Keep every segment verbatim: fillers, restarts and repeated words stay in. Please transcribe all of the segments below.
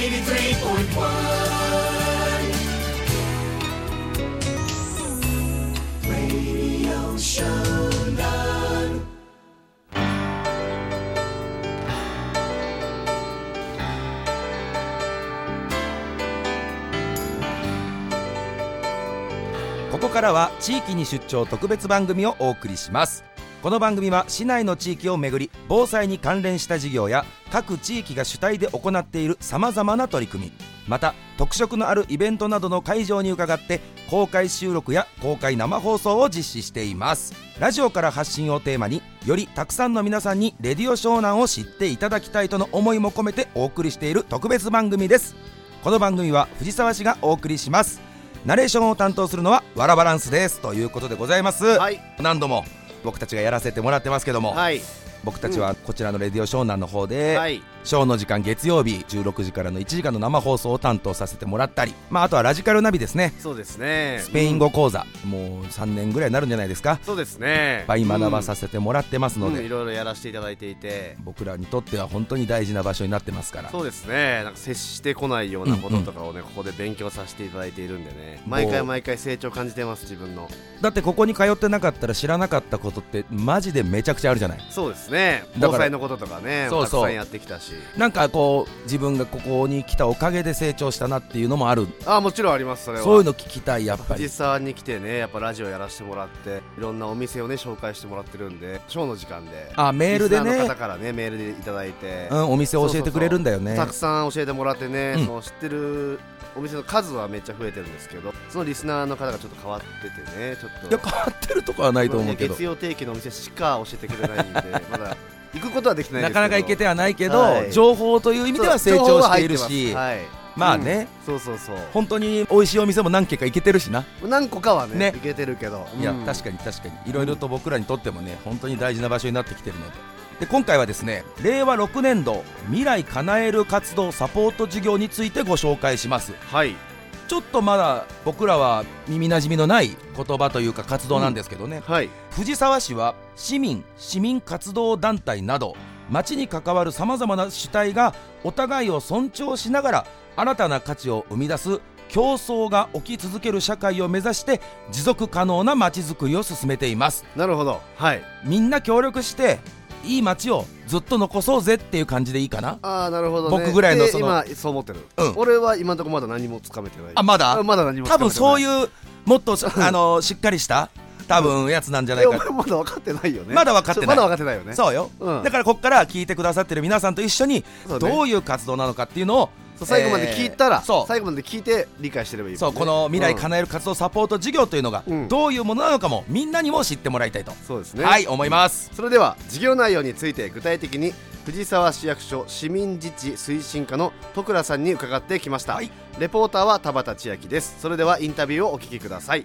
ここからは地域に出張特別番組をお送りします。この番組は市内の地域をめぐり、防災に関連した事業や各地域が主体で行っているさまざまな取り組み、また特色のあるイベントなどの会場に伺って公開収録や公開生放送を実施しています。ラジオから発信をテーマに、よりたくさんの皆さんにレディオ湘南を知っていただきたいとの思いも込めてお送りしている特別番組です。この番組は藤沢市がお送りします。ナレーションを担当するのはワラバランスですということでございます、はい、何度も僕たちがやらせてもらってますけども、はい、僕たちはこちらのレディオ湘南の方で、はい、ショーの時間月曜日じゅうろくじからのいちじかんの生放送を担当させてもらったり、まあ、あとはラジカルナビですね。 そうですね。 スペイン語講座、うん、もうさんねんぐらいになるんじゃないですか。 そうですね。 いっぱい学ばさせてもらってますので、 うん、いろいろやらせていただいていて、 僕らにとっては本当に大事な場所になってますから。 そうですね。なんか接してこないようなこととかをね、うんうん、ここで勉強させていただいているんでね、毎回毎回成長感じてます、自分の。 だってここに通ってなかったら知らなかったことってマジでめちゃくちゃあるじゃない。 そうですね。防災のこととかね、そうそうたくさんやってきたし、 なんかこう自分がここに来たおかげで成長したなっていうのもある。 ああ、もちろんあります。それはそういうの聞きたい。やっぱり藤沢に来てね、やっぱラジオやらせてもらって、いろんなお店をね紹介してもらってるんで、ショーの時間であメールでね、 リスナーの方からねメールでいただいて、 うん、お店を教えてくれるんだよね。 そうそうそう、たくさん教えてもらってね、 うん、 その知ってるお店の数はめっちゃ増えてるんですけど、そのリスナーの方がちょっと変わっててね、ちょっといや変わってるとかはないと思うけど、 月曜定期のお店しか教えてくれないんでまだ行くことはできないですけど、 なかなか行けてはないけど、 はい、 情報という意味では成長しているし、 はい、 まあね、 うん、そうそうそう、 本当に美味しいお店も何軒か行けてるしな。 何個かは ね, ね行けてるけど、 いや、うん、確かに確かにいろいろと僕らにとってもね、本当に大事な場所になってきてるので、で今回はですね、れいわろくねんど未来叶える活動サポート事業についてご紹介します。 はい。 ちょっとまだ僕らは耳なじみのない言葉というか活動なんですけどね、 うん、はい、 藤沢市は市民市民活動団体など町に関わるさまざまな主体がお互いを尊重しながら新たな価値を生み出す競争が起き続ける社会を目指して持続可能な町づくりを進めています。 なるほど、はい、 みんな協力していい街をずっと残そうぜっていう感じでいいかな。 ああ、なるほどね。 僕ぐらいのその今そう思ってる、 うん、 俺は今のところまだ何もつかめてない。 あ、まだまだ何もつかめてない。 多分そういうもっとあのしっかりした多分やつなんじゃないか。 俺まだ分かってないよね。 まだ分かってない。 まだ分かってないよね。 そうよ、うん、だからこっから聞いてくださってる皆さんと一緒にどういう活動なのかっていうのを、 最後まで聞いたら、 えー、そう最後まで聞いて理解してればいい、ね、 そう、この未来叶える活動サポート事業というのがどういうものなのかもみんなにも知ってもらいたいと、 そうですね、 はい、思います、 うん、それでは事業内容について具体的に藤沢市役所市民自治推進課の戸倉さんに伺ってきました、はい、レポーターは田畑千秋です。それではインタビューをお聞きください。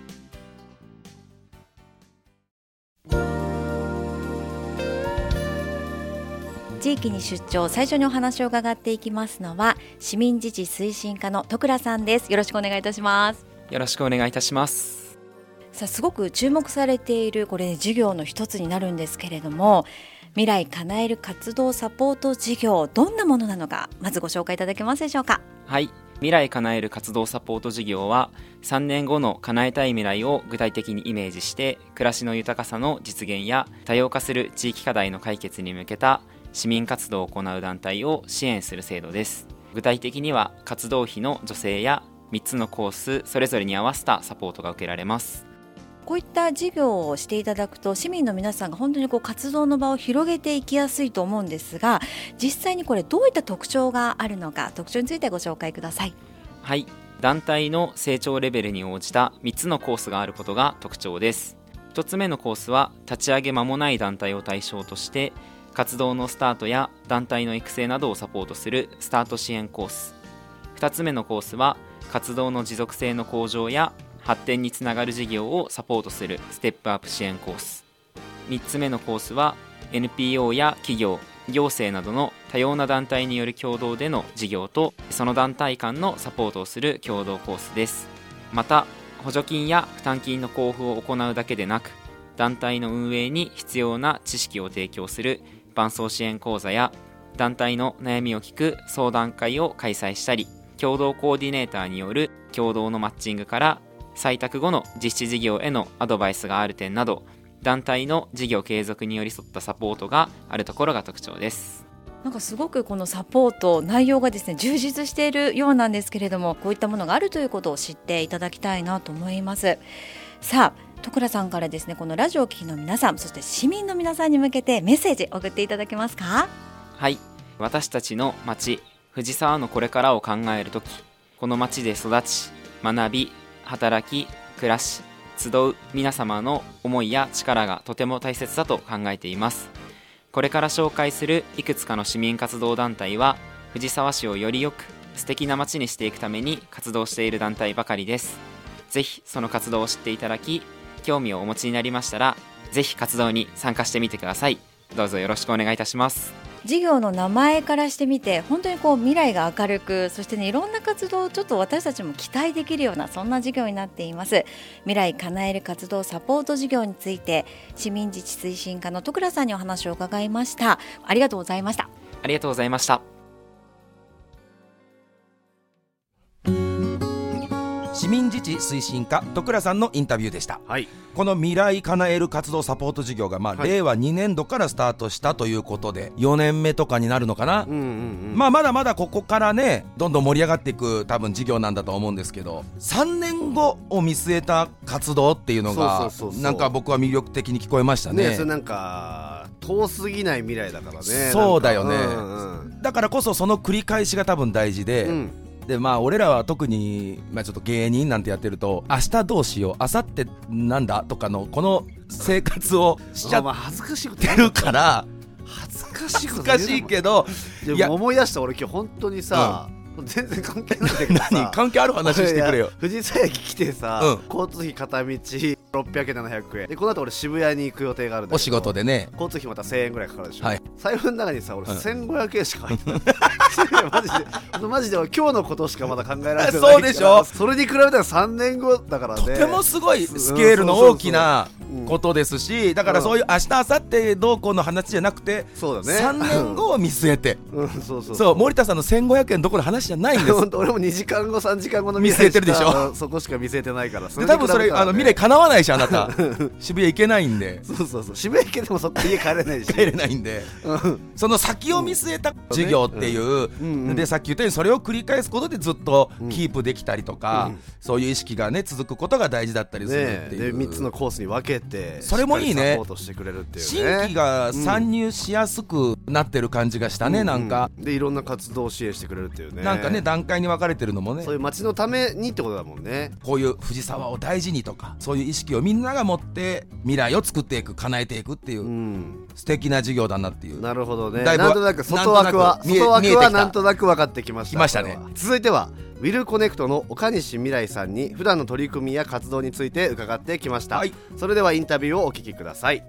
地域に出張、最初にお話を伺っていきますのは市民自治推進課の戸倉さんです。よろしくお願いいたします。 よろしくお願いいたします。 さあ、すごく注目されているこれ事業の一つになるんですけれども、未来叶える活動サポート事業、どんなものなのかまずご紹介いただけますでしょうか。 はい、未来叶える活動サポート事業はさんねんごの叶えたい未来を具体的にイメージして暮らしの豊かさの実現や多様化する地域課題の解決に向けた市民活動を行う団体を支援する制度です。具体的には活動費の助成やみっつのコースそれぞれに合わせたサポートが受けられます。 こういった事業をしていただくと市民の皆さんが本当にこう活動の場を広げていきやすいと思うんですが、実際にこれどういった特徴があるのか、特徴についてご紹介ください。 はい、団体の成長レベルに応じたみっつのコースがあることが特徴です。ひとつめのコースは立ち上げ間もない団体を対象として活動のスタートや団体の育成などをサポートするスタート支援コース。ふたつめのコースは活動の持続性の向上や発展につながる事業をサポートするステップアップ支援コース。みっつめのコースは エヌピーオー や企業、行政などの多様な団体による共同での事業とその団体間のサポートをする共同コースです。また補助金や負担金の交付を行うだけでなく、団体の運営に必要な知識を提供する伴走支援講座や団体の悩みを聞く相談会を開催したり、共同コーディネーターによる共同のマッチングから採択後の実施事業へのアドバイスがある点など、団体の事業継続に寄り添ったサポートがあるところが特徴です。 なんかすごくこのサポート内容がですね充実しているようなんですけれども、こういったものがあるということを知っていただきたいなと思います。さあ、徳良さんからですね、このラジオを聴きの皆さん、そして市民の皆さんに向けてメッセージ送っていただけますか？ はい、私たちの町藤沢のこれからを考えるとき、この町で育ち学び働き暮らし集う皆様の思いや力がとても大切だと考えています。これから紹介するいくつかの市民活動団体は、藤沢市をよりよく素敵な街にしていくために活動している団体ばかりです。ぜひその活動を知っていただき、興味をお持ちになりましたら、ぜひ活動に参加してみてください。どうぞよろしくお願いいたします。 事業の名前からしてみて、本当にこう未来が明るく、そしてね、いろんな活動をちょっと私たちも期待できるような、そんな事業になっています。未来叶える活動サポート事業について、市民自治推進課の徳良さんにお話を伺いました。ありがとうございました。 ありがとうございました。 市民自治推進課徳良さんのインタビューでした。 はい、 この未来叶える活動サポート事業が、まあはい、 令和にねんどからスタートしたということでよねんめとかになるのかな、 うんうんうん、 まあまだまだここからねどんどん盛り上がっていく多分事業なんだと思うんですけど、さんねんごを見据えた活動っていうのがそうそうそうそう、 なんか僕は魅力的に聞こえましたね。 ね、それなんか遠すぎない未来だからね。 そうだよね、 うんうん、 だからこそその繰り返しが多分大事で、うんでまあ、俺らは特に、まあ、ちょっと芸人なんてやってると、明日どうしよう明後日なんだとかのこの生活をしちゃってるから恥ずかしい恥ずかしいけど、 いや思い出した。俺今日本当にさ、うん、全然関係ないんだけどさ何関係ある話してくれよ。 藤沢駅来てさ、うん、交通費片道ろっぴゃくえんななひゃくえんで、この後俺渋谷に行く予定があるんだけど、 お仕事でね、 交通費またせんえんぐらいかかるでしょ、 はい、 財布の中にさ俺せんごひゃくえんしか入ってない、うん、マジでマジで俺今日のことしかまだ考えられてない。 そうでしょ。 それに比べたらさんねんごだからね、 とてもすごいスケールの大きなことですし、だからそういう明日明後日どうこうの話じゃなくて、 そうだね、 さんねんごを見据えて、 うん、そうそうそう、 そう森田さんのせんごひゃくえんどころの話じゃないんです。 俺もにじかんごさんじかんごの見据えてるでしょ。 そこしか見据えてないから。 で多分それあの未来叶わないし、あなた渋谷行けないんで。 そうそうそう、渋谷行けてもそこ家帰れないし帰れないんで、うん、その先を見据えた事業っていう、うんうんうん、でさっき言ったようにそれを繰り返すことでずっとキープできたりとか、うん、そういう意識がね続くことが大事だったりするっていう、ね、 でみっつのコースに分けてそれもいいね、 サポートしてくれるっていうね、 新規が参入しやすくなってる感じがしたね、うん、なんか、 うん、でいろんな活動を支援してくれるっていうね、 なんかね段階に分かれてるのもね、 そういう街のためにってことだもんね。 こういう藤沢を大事にとか、そういう意識をみんなが持って未来を作っていく、叶えていくっていう、うん、素敵な事業だなっていう。 なるほどね。なんとなく外枠は外枠はなんとなく分かってきました。 きましたね。 続いてはウィルコネクトの岡西未来さんに普段の取り組みや活動について伺ってきました、はい、それではインタビューをお聞きください。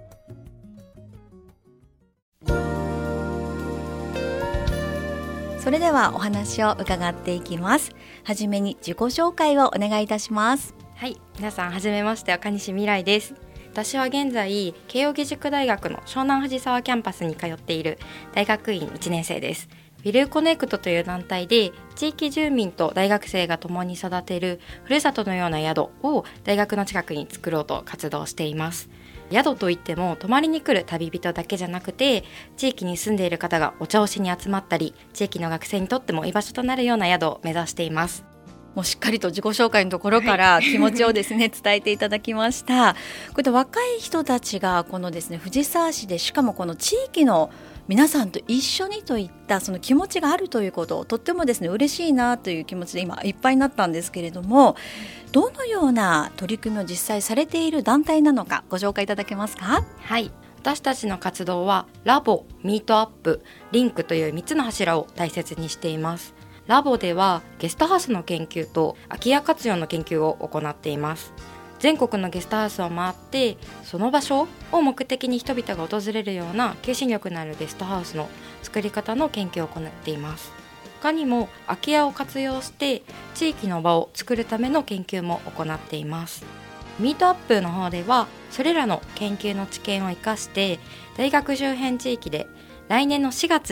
それではお話を伺っていきます。はじめに自己紹介をお願いいたします。 はい、皆さんはじめまして、岡西未来です。私は現在慶應義塾大学の湘南藤沢キャンパスに通っている大学院いちねん生です。ウィルコネクトという団体で地域住民と大学生が共に育てるふるさとのような宿を大学の近くに作ろうと活動しています。宿といっても泊まりに来る旅人だけじゃなくて、地域に住んでいる方がお茶をしに集まったり、地域の学生にとっても居場所となるような宿を目指しています。 もうしっかりと自己紹介のところから気持ちをですね伝えていただきました。こういった若い人たちがこのですね藤沢市で、しかもこの地域の皆さんと一緒にといったその気持ちがあるということをとってもですね嬉しいなという気持ちで今いっぱいになったんですけれども、どのような取り組みを実際されている団体なのかご紹介いただけますか？ はい、私たちの活動はラボ、ミートアップ、リンクというみっつの柱を大切にしています。ラボではゲストハウスの研究と空き家活用の研究を行っています。全国のゲストハウスを回って、その場所を目的に人々が訪れるような求心力のあるゲストハウスの作り方の研究を行っています。他にも空き家を活用して地域の場を作るための研究も行っています。ミートアップの方ではそれらの研究の知見を生かして、大学周辺地域で来年のしがつに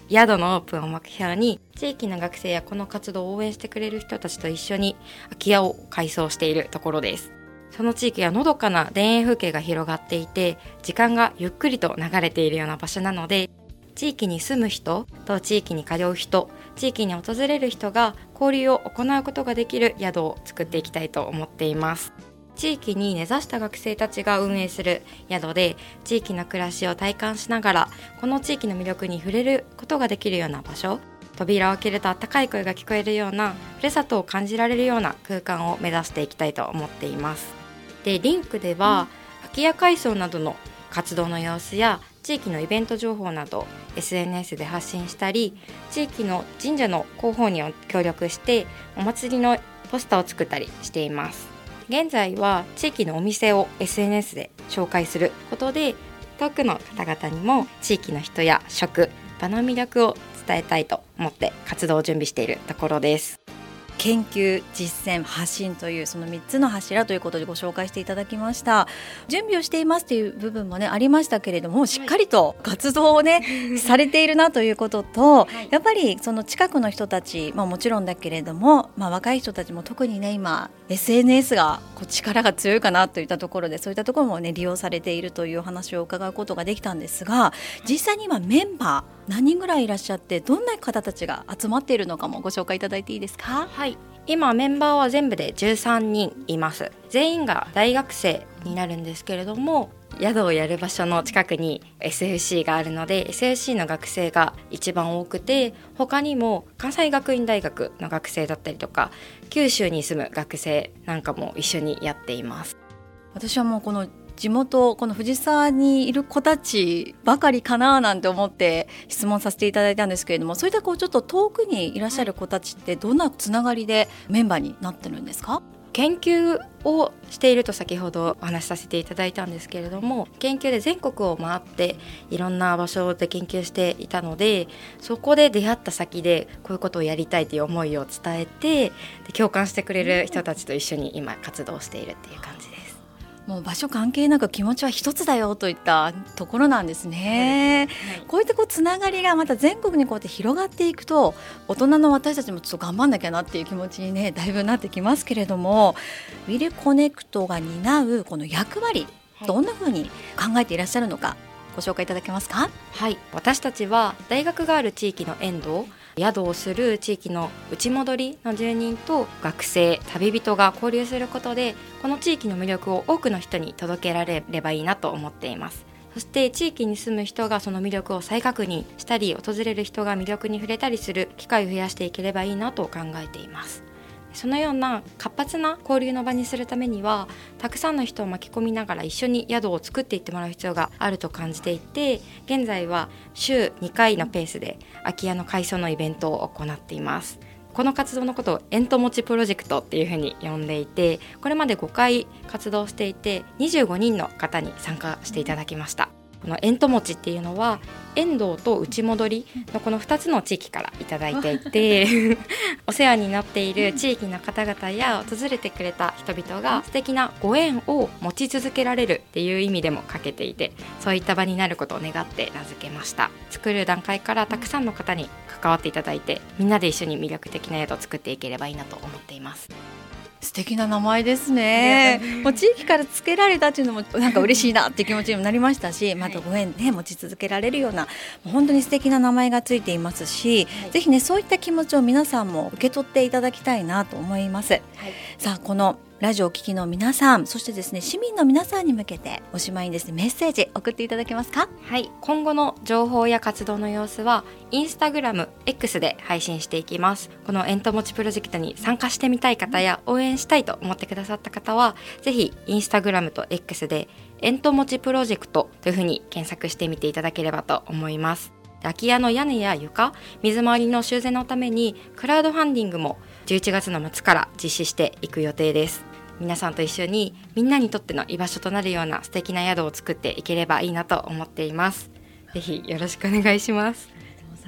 宿のオープンを目標に地域の学生やこの活動を応援してくれる人たちと一緒に空き家を改装しているところです。その地域はのどかな田園風景が広がっていて、時間がゆっくりと流れているような場所なので、地域に住む人と地域に通う人、地域に訪れる人が交流を行うことができる宿を作っていきたいと思っています。地域に根ざした学生たちが運営する宿で、地域の暮らしを体感しながらこの地域の魅力に触れることができるような場所、扉を開けると温かい声が聞こえるような、ふるさとを感じられるような空間を目指していきたいと思っています。で、リンクでは空き家改装などの活動の様子や地域のイベント情報など エスエヌエス で発信したり、地域の神社の広報に協力してお祭りのポスターを作ったりしています。現在は地域のお店を エスエヌエス で紹介することで、遠くの方々にも地域の人や食、場の魅力を伝えたいと思って活動を準備しているところです。 研究、実践、発信というそのみっつの柱ということでご紹介していただきました。準備をしていますという部分もねありましたけれども、しっかりと活動をねされているなということと、やっぱりその近くの人たち、まあ、もちろんだけれども、まあ、若い人たちも特にね今 エスエヌエス がこう力が強いかなといったところで、そういったところもね利用されているという話を伺うことができたんですが、実際に今メンバー何人ぐらいいらっしゃって、どんな方たちが集まっているのかもご紹介いただいていいですか？ はい、今メンバーは全部でじゅうさんにんいます。全員が大学生になるんですけれども、宿をやる場所の近くに エスエフシー があるので エスエフシー の学生が一番多くて、他にも関西学院大学の学生だったりとか、九州に住む学生なんかも一緒にやっています。 私はもうこの地元、この藤沢にいる子たちばかりかななんて思って質問させていただいたんですけれども、そういったこうちょっと遠くにいらっしゃる子たちってどんなつながりでメンバーになってるんですか？ 研究をしていると先ほどお話しさせていただいたんですけれども、研究で全国を回っていろんな場所で研究していたので、そこで出会った先でこういうことをやりたいという思いを伝えて、で共感してくれる人たちと一緒に今活動しているっていう感じです。 もう場所関係なく気持ちは一つだよといったところなんですね。はい、こういったこうつながりがまた全国にこうやって広がっていくと、大人の私たちもちょっと頑張んなきゃなっていう気持ちにねだいぶなってきますけれども、ウィルコネクトが担うこの役割、どんなふうに考えていらっしゃるのかご紹介いただけますか？ はい、私たちは大学がある地域の沿道、宿をする地域の内戻りの住人と学生、旅人が交流することで、この地域の魅力を多くの人に届けられればいいなと思っています。そして地域に住む人がその魅力を再確認したり、訪れる人が魅力に触れたりする機会を増やしていければいいなと考えています。そのような活発な交流の場にするためには、たくさんの人を巻き込みながら一緒に宿を作っていってもらう必要があると感じていて、現在は週にかいのペースで空き家の改装のイベントを行っています。この活動のことをエント持ちプロジェクトっていうふうに呼んでいて、これまでごかい活動していてにじゅうごにんの方に参加していただきました。このエント持ちっていうのは遠藤と内戻りのこのふたつの地域からいただいていてお世話になっている地域の方々や訪れてくれた人々が素敵なご縁を持ち続けられるっていう意味でもかけていて、そういった場になることを願って名付けました。作る段階からたくさんの方に関わっていただいて、みんなで一緒に魅力的な宿を作っていければいいなと思っています。 素敵な名前ですね。もう地域から付けられたっていうのもなんか嬉しいなっていう気持ちにもなりましたし、またご縁ね持ち続けられるようなもう本当に素敵な名前がついていますし、はい、ぜひねそういった気持ちを皆さんも受け取っていただきたいなと思います。はい、さあこのラジオを聴きの皆さん、そしてですね市民の皆さんに向けておしまいにですねメッセージ送っていただけますか？ はい、今後の情報や活動の様子はインスタグラム X で配信していきます。このエント持ちプロジェクトに参加してみたい方や応援したいと思ってくださった方は、ぜひインスタグラムと X でエント持ちプロジェクトというふうに検索してみていただければと思います。空き家の屋根や床、水回りの修繕のためにクラウドファンディングもじゅういちがつの末から実施していく予定です。皆さんと一緒にみんなにとっての居場所となるような素敵な宿を作っていければいいなと思っています。ぜひよろしくお願いします。 ありがとうございます。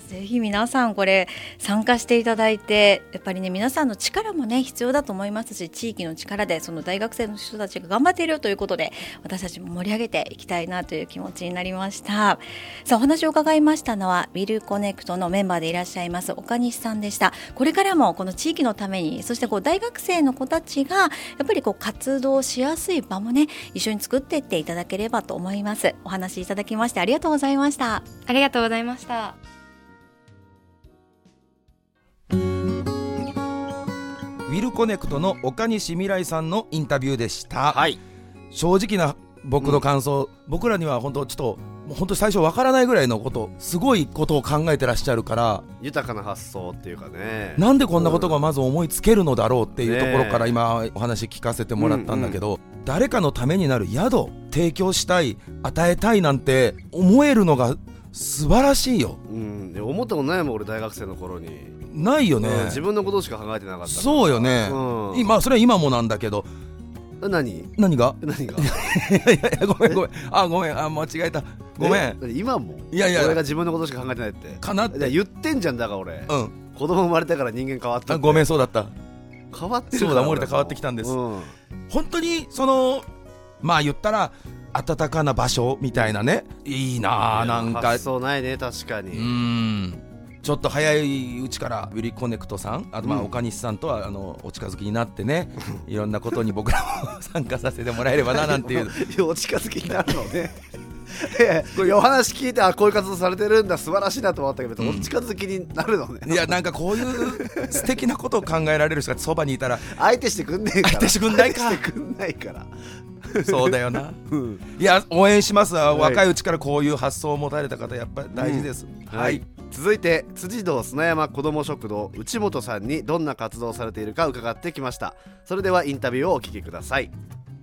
ぜひ皆さんこれ参加していただいて、やっぱりね皆さんの力もね必要だと思いますし、地域の力でその大学生の人たちが頑張っているということで、私たちも盛り上げていきたいなという気持ちになりました。さあお話を伺いましたのはウィルコネクトのメンバーでいらっしゃいます岡西さんでした。これからもこの地域のために、そしてこう大学生の子たちがやっぱりこう活動しやすい場もね一緒に作っていっていただければと思います。お話しいただきましてありがとうございました。 ありがとうございました。 ウィルコネクトの岡西未来さんのインタビューでした、はい、正直な僕の感想、うん、僕らには本当ちょっともう本当最初わからないぐらいのこと、すごいことを考えてらっしゃるから、 豊かな発想っていうかね、 なんでこんなことがまず思いつけるのだろうっていうところから今お話聞かせてもらったんだけど、うんうん、誰かのためになる宿提供したい、与えたいなんて思えるのが素晴らしいよ、うん、 思ったことないもん俺大学生の頃に。 ないよね、 うん、自分のことしか考えてなかった。 そうよね、うん、今それは今もなんだけど。 何何が何がいやいやごめんごめんあごめんあ間違えたごめん。 今もいやいや俺が自分のことしか考えてないってかなって言ってんじゃん。だから俺、 うん、 子供生まれたから人間変わったって。 ごめんそうだった、 変わってる。 そうだ森田変わってきたんです、うん、本当にそのまあ言ったら暖かな場所みたいなね、いいなあ。なんか発想ないね確かに。 うーんちょっと早いうちからウィルコネクトさん、あとまあ岡西さんとはあのお近づきになってね、いろんなことに僕らも参加させてもらえればななんていうお近づきになるのねこれお話聞いて、あこういう活動されてるんだ素晴らしいなと思ったけど、うん、お近づきになるのね。 いやなんかこういう素敵なことを考えられる人がそばにいたら相手してくんねえから。 相手してくんないか相手してくんないからそうだよな、うん、いや応援しますわ、はい、若いうちからこういう発想を持たれた方やっぱり大事です、うん、はい、はい。 続いて辻堂砂山子ども食堂内本さんにどんな活動をされているか伺ってきました。それではインタビューをお聞きください。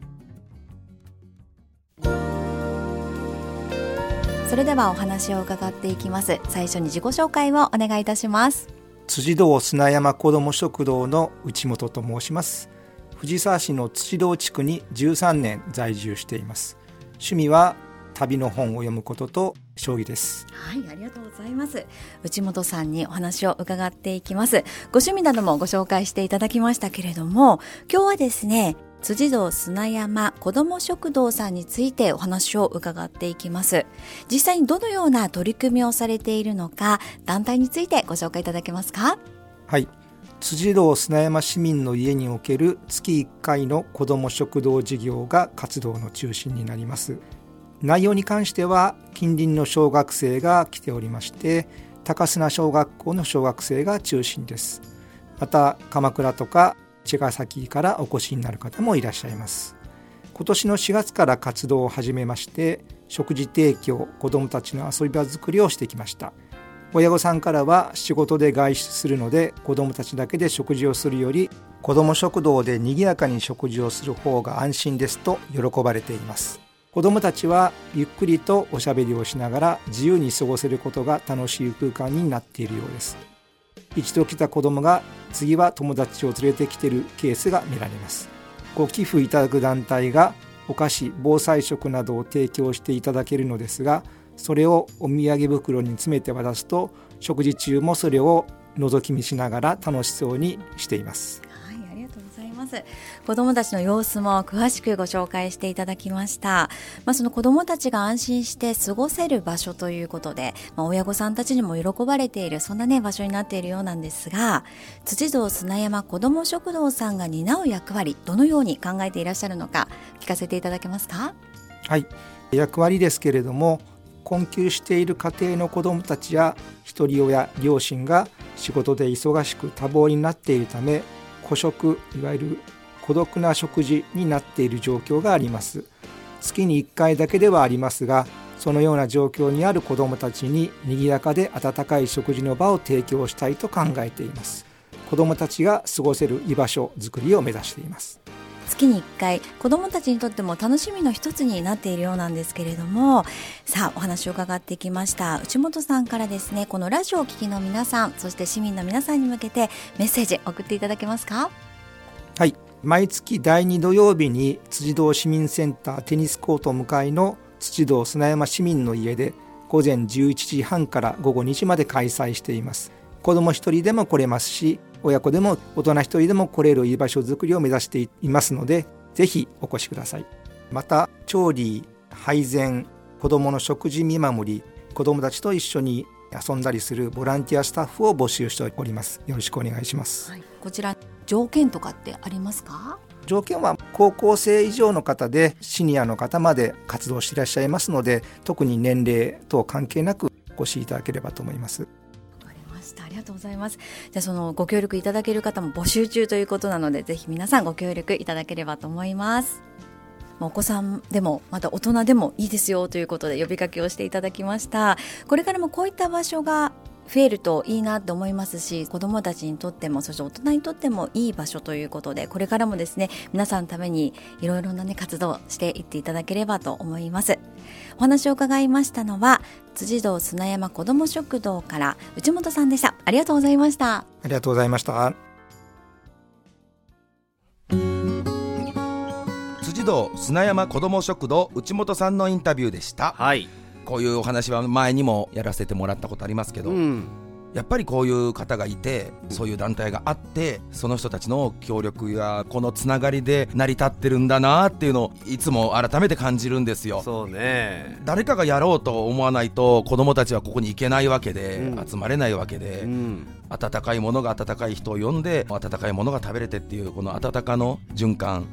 それではお話を伺っていきます。最初に自己紹介をお願いいたします。 辻堂砂山子ども食堂の内本と申します。藤沢市の辻堂地区にじゅうさんねん在住しています。趣味は旅の本を読むことと将棋です。 はい、ありがとうございます。内本さんにお話を伺っていきます。ご趣味などもご紹介していただきましたけれども、今日はですね辻堂砂山子ども食堂さんについてお話を伺っていきます。実際にどのような取り組みをされているのか、団体についてご紹介いただけますか。 はい、辻堂砂山市民の家における月いっかいの子ども食堂事業が活動の中心になります。内容に関しては近隣の小学生が来ておりまして、高砂小学校の小学生が中心です。また鎌倉とか茅ヶ崎からお越しになる方もいらっしゃいます。今年のしがつから活動を始めまして、食事提供、子どもたちの遊び場作りをしてきました。親御さんからは仕事で外出するので子どもたちだけで食事をするより子ども食堂で賑やかに食事をする方が安心ですと喜ばれています。子どもたちはゆっくりとおしゃべりをしながら自由に過ごせることが楽しい空間になっているようです。一度来た子どもが次は友達を連れてきているケースが見られます。ご寄付いただく団体がお菓子、防災食などを提供していただけるのですが、それをお土産袋に詰めて渡すと食事中もそれを覗き見しながら楽しそうにしています。 子どもたちの様子も詳しくご紹介していただきました。まあ、その子どもたちが安心して過ごせる場所ということで、まあ、親御さんたちにも喜ばれている、そんなね場所になっているようなんですが、辻堂砂山子ども食堂さんが担う役割、どのように考えていらっしゃるのか聞かせていただけますか。 はい、役割ですけれども、困窮している家庭の子どもたちや一人親、両親が仕事で忙しく多忙になっているため、孤食、いわゆる孤独な食事になっている状況があります。月にいっかいだけではありますが、そのような状況にある子どもたちに賑やかで温かい食事の場を提供したいと考えています。子どもたちが過ごせる居場所づくりを目指しています。 月にいっかい、子どもたちにとっても楽しみの一つになっているようなんですけれども、さあお話を伺ってきました内本さんからですね、このラジオをお聞きの皆さん、そして市民の皆さんに向けてメッセージ送っていただけますか。 はい、毎月だいに土曜日に辻堂市民センターテニスコート向かいの辻堂砂山市民の家で午前じゅういちじはんから午後にじまで開催しています。子ども一人でも来れますし、親子でも大人一人でも来れる居場所づくりを目指していますので、ぜひお越しください。また調理、配膳、子どもの食事見守り、子どもたちと一緒に遊んだりするボランティアスタッフを募集しております。よろしくお願いします、 はい、こちら条件とかってありますか？ 条件は高校生以上の方でシニアの方まで活動していらっしゃいますので、特に年齢等関係なくお越しいただければと思います。 わかりました。ありがとうございます。じゃあそのご協力いただける方も募集中ということなので、ぜひ皆さんご協力いただければと思います。お子さんでもまた大人でもいいですよということで呼びかけをしていただきました。これからもこういった場所が増えるといいなと思いますし、子どもたちにとっても、そして大人にとってもいい場所ということで、これからもですね、皆さんのためにいろいろな、ね、活動をしていっていただければと思います。お話を伺いましたのは辻堂砂山子ども食堂から内本さんでした。ありがとうございました。 ありがとうございました。 辻堂砂山子ども食堂内本さんのインタビューでした。 はい、 こういうお話は前にもやらせてもらったことありますけど、うん、やっぱりこういう方がいて、そういう団体があって、その人たちの協力やこのつながりで成り立ってるんだなっていうのをいつも改めて感じるんですよ。 そうね、 誰かがやろうと思わないと子どもたちはここに行けないわけで、うん、集まれないわけで、うん、温かいものが温かい人を呼んで、温かいものが食べれてっていう、この温かの循環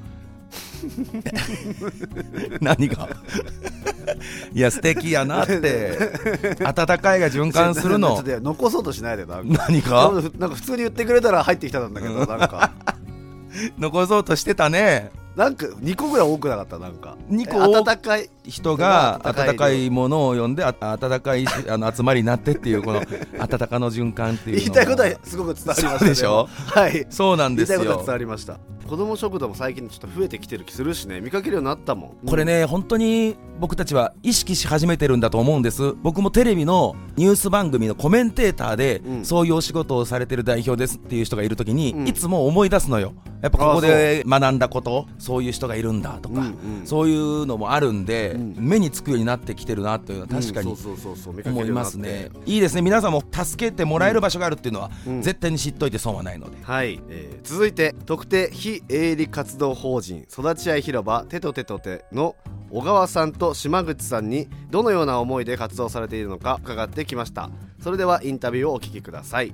何がいや素敵やなって温かいが循環するの。 ちょっと残そうとしないで。なんか何かなんか普通に言ってくれたら入ってきたんだけど、なんか残そうとしてたね。 なんかにこぐらい多くなかった？なんかにこ温かい人が温かいものを呼んで、温かいあの集まりになってっていう、この温かの循環っていうの言いたいことはすごく伝わりましたね。 そうでしょ。 はい、 そうなんですよ。 言いたいことは伝わりました。子ども食堂も最近ちょっと増えてきてる気するしね、見かけるようになったもん、うん、 これね、本当に僕たちは意識し始めてるんだと思うんです。僕もテレビのニュース番組のコメンテーターで、うん、そういうお仕事をされてる代表ですっていう人がいるときに、うん、いつも思い出すのよ。やっぱここで学んだこと、そういう人がいるんだとか、うんうん、そういうのもあるんで、うん、目につくようになってきてるなというのは確かに思いますね。いいですね。皆さんも助けてもらえる場所があるっていうのは、うん、絶対に知っといて損はないので、 はい、えー、続いて特定非営利活動法人育ち合い広場テトテトテの小川さんと島口さんにどのような思いで活動されているのか伺ってきました。それではインタビューをお聞きください。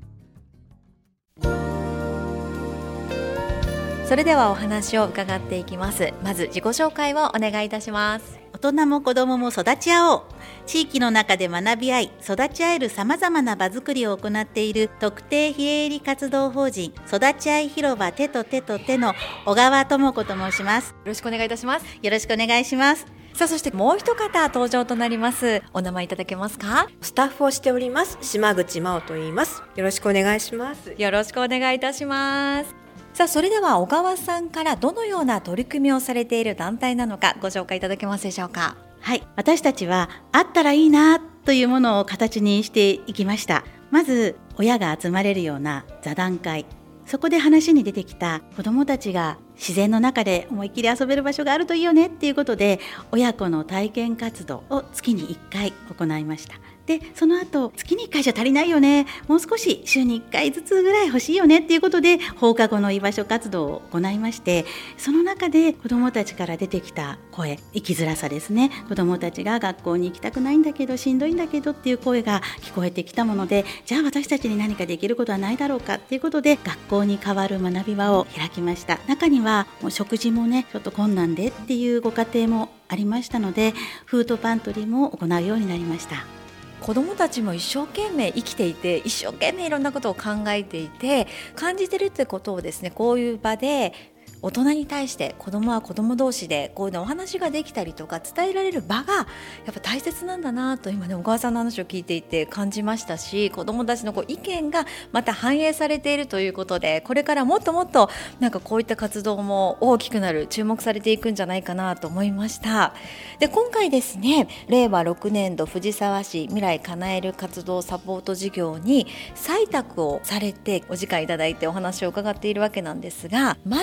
それではお話を伺っていきます。まず自己紹介をお願いいたします。 大人も子どもも育ち合おう、地域の中で学び合い育ち合えるさまざまな場づくりを行っている特定非営利活動法人育ち合い広場テトテトテの小川智子と申します。よろしくお願いいたします。 よろしくお願いします。 さあ、そしてもう一方登場となります。お名前いただけますか？ スタッフをしております島口真央と言います。よろしくお願いします。 よろしくお願いいたします。さあ、それでは小川さんからどのような取り組みをされている団体なのかご紹介いただけますでしょうか？ はい、私たちはあったらいいなというものを形にしていきました。まず親が集まれるような座談会、そこで話に出てきた子どもたちが自然の中で思いっきり遊べる場所があるといいよねっていうことで、親子の体験活動を月にいっかい行いました。でその後、月にいっかいじゃ足りないよね、もう少し週にいっかいずつぐらい欲しいよねっていうことで放課後の居場所活動を行いまして、その中で子どもたちから出てきた声、生きづらさですね。子どもたちが学校に行きたくないんだけどしんどいんだけどっていう声が聞こえてきたもので、じゃあ私たちに何かできることはないだろうかっていうことで学校に代わる学び場を開きました。中にはもう食事もねちょっと困難でっていうご家庭もありましたので、フードパントリーも行うようになりました。 子どもたちも一生懸命生きていて、一生懸命いろんなことを考えていて感じてるってことをですね、こういう場で大人に対して子どもは子ども同士でこういうのお話ができたりとか伝えられる場がやっぱ大切なんだなと今ね、小川さんの話を聞いていて感じましたし、子どもたちのこう意見がまた反映されているということで、これからもっともっとなんかこういった活動も大きくなる、注目されていくんじゃないかなと思いました。で今回ですね、れいわろくねんど藤沢市未来かなえる活動サポート事業に採択をされてお時間いただいてお話を伺っているわけなんですが、まず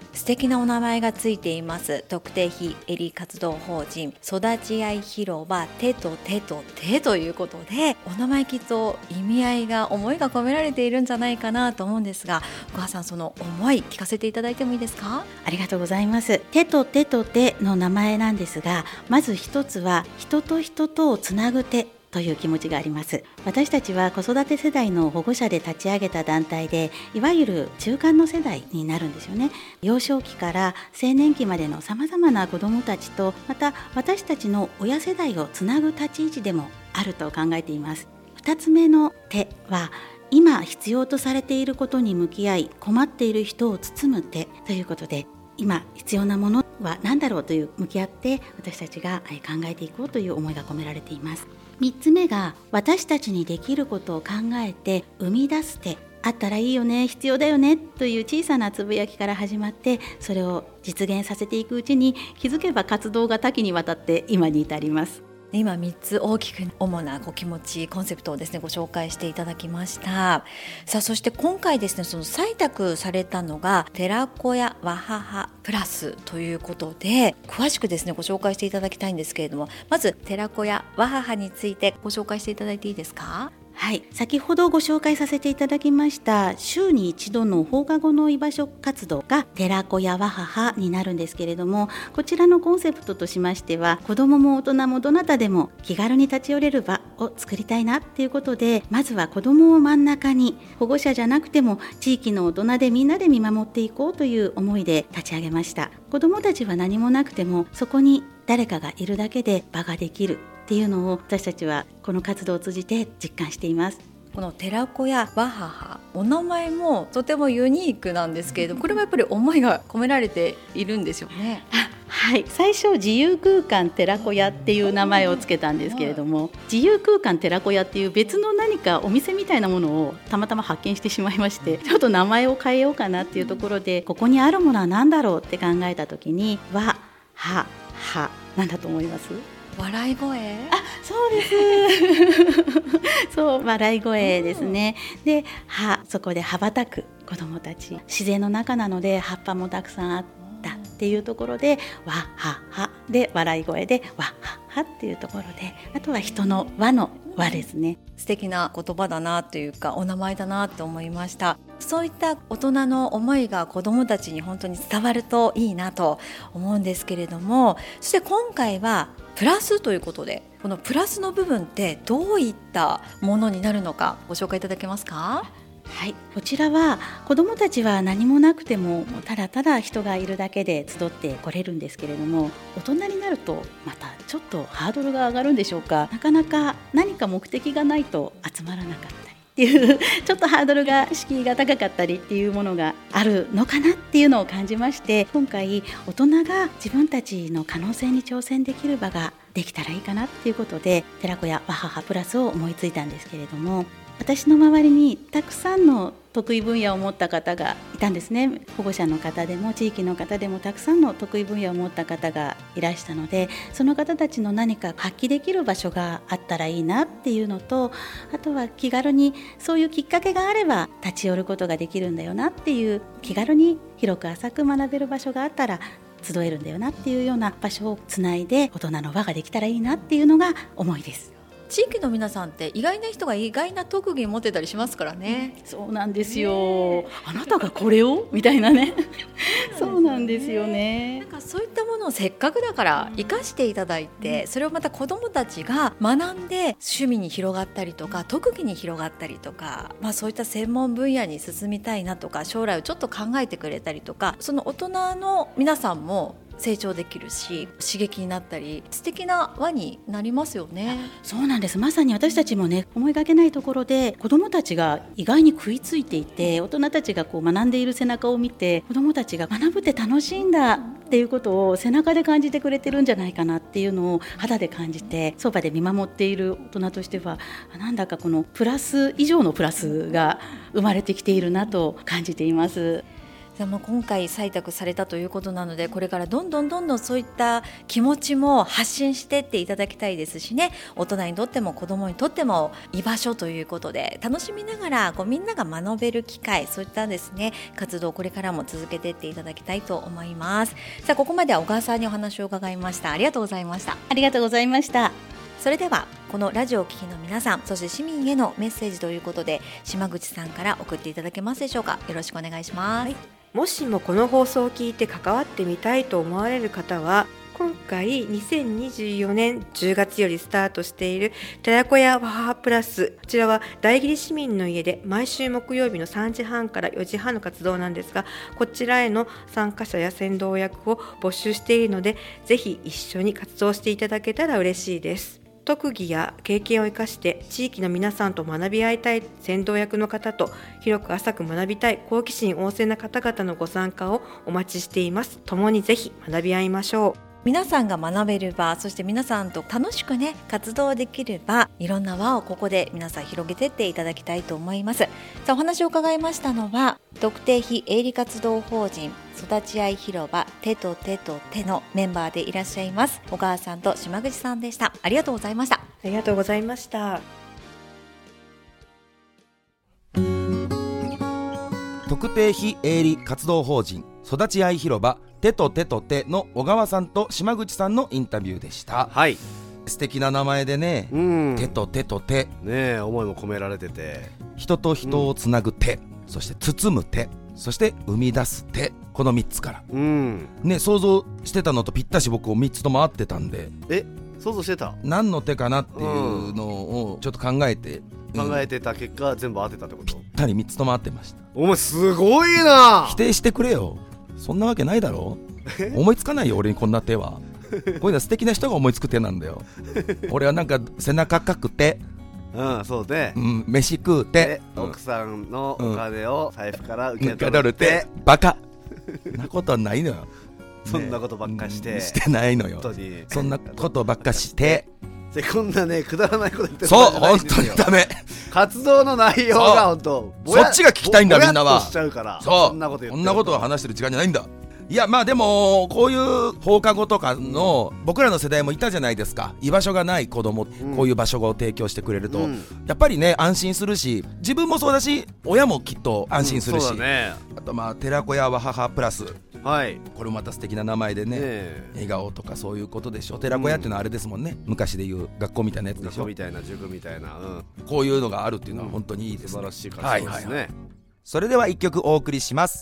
素敵なお名前がついています特定非営利活動法人育ち合い広場手と手と手ということで、お名前きっと意味合いが思いが込められているんじゃないかなと思うんですが、お母さんその思い聞かせていただいてもいいですか？ ありがとうございます。手と手と手の名前なんですが、まず一つは人と人とをつなぐ手という気持ちがあります。私たちは子育て世代の保護者で立ち上げた団体で、いわゆる中間の世代になるんですよね。幼少期から青年期までのさまざまな子どもたちと、また私たちの親世代をつなぐ立ち位置でもあると考えています。二つ目の手は、今必要とされていることに向き合い困っている人を包む手ということで、今必要なものは何だろうという向き合って私たちが考えていこうという思いが込められています。みっつめが、私たちにできることを考えて生み出す手、あったらいいよね、必要だよねという小さなつぶやきから始まって、それを実現させていくうちに気づけば活動が多岐にわたって今に至ります。 今みっつ大きく主なこう気持ちコンセプトをですねご紹介していただきました。さあそして今回ですねその採択されたのが寺子屋わははプラスということで、詳しくですねご紹介していただきたいんですけれども、まず寺子屋わははについてご紹介していただいていいですか？ はい、先ほどご紹介させていただきました週に一度の放課後の居場所活動が寺子屋わははになるんですけれども、こちらのコンセプトとしましては、子どもも大人もどなたでも気軽に立ち寄れる場を作りたいなっていうことで、まずは子どもを真ん中に、保護者じゃなくても地域の大人でみんなで見守っていこうという思いで立ち上げました。子どもたちは何もなくてもそこに誰かがいるだけで場ができるっていうのを私たちはこの活動を通じて実感しています。 この寺子屋わはは、お名前もとてもユニークなんですけれども、これもやっぱり思いが込められているんですよね。 はい、最初自由空間寺子屋っていう名前をつけたんですけれども、自由空間寺子屋っていう別の何かお店みたいなものをたまたま発見してしまいまして、ちょっと名前を変えようかなっていうところで、ここにあるものは何だろうって考えた時に、わはは、なんだと思います？ 笑い声？ あ、そうですそう、笑い声ですね。で、は、そこで羽ばたく子どもたち、自然の中なので葉っぱもたくさんあったっていうところで、わははで笑い声でわははっていうところで、あとは人の輪の輪ですね。 素敵な言葉だなというかお名前だなと思いました。そういった大人の思いが子どもたちに本当に伝わるといいなと思うんですけれども、そして今回はプラスということで、このプラスの部分ってどういったものになるのかご紹介いただけますか？ はい、こちらは子どもたちは何もなくてもただただ人がいるだけで集ってこれるんですけれども、大人になるとまたちょっとハードルが上がるんでしょうか。なかなか何か目的がないと集まらなかったりっていうちょっとハードルが敷居が高かったりっていうものがあるのかなっていうのを感じまして、今回大人が自分たちの可能性に挑戦できる場ができたらいいかなっていうことで、寺子屋わははプラスを思いついたんですけれども、私の周りにたくさんの得意分野を持った方がいたんですね。保護者の方でも地域の方でもたくさんの得意分野を持った方がいらしたので、その方たちの何か発揮できる場所があったらいいなっていうのと、あとは気軽にそういうきっかけがあれば立ち寄ることができるんだよなっていう、気軽に広く浅く学べる場所があったら集えるんだよなっていうような場所をつないで大人の輪ができたらいいなっていうのが思いです。 地域の皆さんって意外な人が意外な特技持ってたりしますからね。 そうなんですよ。あなたがこれをみたいなねそうなんですよね。 なんかそういったものをせっかくだから生かしていただいて、それをまた子どもたちが学んで趣味に広がったりとか特技に広がったりとか、まあ、そういった専門分野に進みたいなとか、将来をちょっと考えてくれたりとか、その大人の皆さんも成長できるし刺激になったり素敵な輪になりますよね。 そうなんです。まさに私たちもね、思いがけないところで子どもたちが意外に食いついていて、大人たちがこう学んでいる背中を見て、子どもたちが学ぶって楽しいんだっていうことを背中で感じてくれてるんじゃないかなっていうのを肌で感じて、そばで見守っている大人としては、なんだかこのプラス以上のプラスが生まれてきているなと感じています。 も今回採択されたということなので、これからどんどんどんどんそういった気持ちも発信してっていただきたいですしね、大人にとっても子どもにとっても居場所ということで楽しみながらこうみんなが学べる機会、そういったですね活動をこれからも続けていっていただきたいと思います。さあここまでは小川さんにお話を伺いました。ありがとうございました。 ありがとうございました。 それではこのラジオをお聞きの皆さん、そして市民へのメッセージということで島口さんから送っていただけますでしょうか。よろしくお願いします。はい、 もしもこの放送を聞いて関わってみたいと思われる方は、今回にせんにじゅうよねんじゅうがつよりスタートしている寺子屋ワハハプラス、こちらは大桐市民の家で毎週木曜日のさんじはんからよじはんの活動なんですが、こちらへの参加者や先導役を募集しているので、ぜひ一緒に活動していただけたら嬉しいです。特技や経験を生かして地域の皆さんと学び合いたい先導役の方と、広く浅く学びたい好奇心旺盛な方々のご参加をお待ちしています。共にぜひ学び合いましょう。 皆さんが学べる場、そして皆さんと楽しくね活動できる場、いろんな輪をここで皆さん広げていっていただきたいと思います。さあお話を伺いましたのは、特定非営利活動法人育ち合い広場手と手と手のメンバーでいらっしゃいます小川さんと島口さんでした。ありがとうございました。 ありがとうございました。 特定非営利活動法人育ち合い広場手と手と手の小川さんと島口さんのインタビューでした。 はい、 素敵な名前でね、うん、手と手と手、 ね、思いも込められてて、 人と人をつなぐ手、うん、そして包む手、そして生み出す手、このみっつから、うんね、想像してたのとぴったし僕みっつとも合ってたんで、 え想像してた何の手かなっていうのをちょっと考えて、 うん、考えてた結果全部合ってたってこと。 ぴったりみっつとも合ってました。 お前すごいな。 否定してくれよ、そんなわけないだろ。思いつかないよ俺にこんな手は。こういうのは素敵な人が思いつく手なんだよ。俺はなんか背中かく手、 うんそうで、 うん、飯食う手、 うん、奥さんのお金を財布から受け取る手、うん、バカなことはないのよ。 そんなことばっかして、 ね、してないのよ。そんなことばっかしてでこんなねくだらないこと言ってる。 そう本当にダメ。 活動の内容が本当そっちが聞きたいんだみんなは。 しちゃうからそうそんなこと言ってこんなことを話してる時間じゃないんだ。いやまあでもこういう放課後とかの僕らの世代もいたじゃないですか。居場所がない子供、うん、こういう場所を提供してくれると、うん、やっぱりね安心するし、自分もそうだし親もきっと安心するし、うんそうだね、あとまあ寺子屋は母プラス、はい、これもまた素敵な名前でね、ね笑顔とかそういうことでしょ。寺子屋っていうのはあれですもんね、うん、昔でいう学校みたいなやつでしょ。 学校みたいな塾みたいな、うん、 こういうのがあるっていうのは本当にいいですね、 うん、素晴らしい活動ですね、はいはいはい、 それではいっきょくお送りします。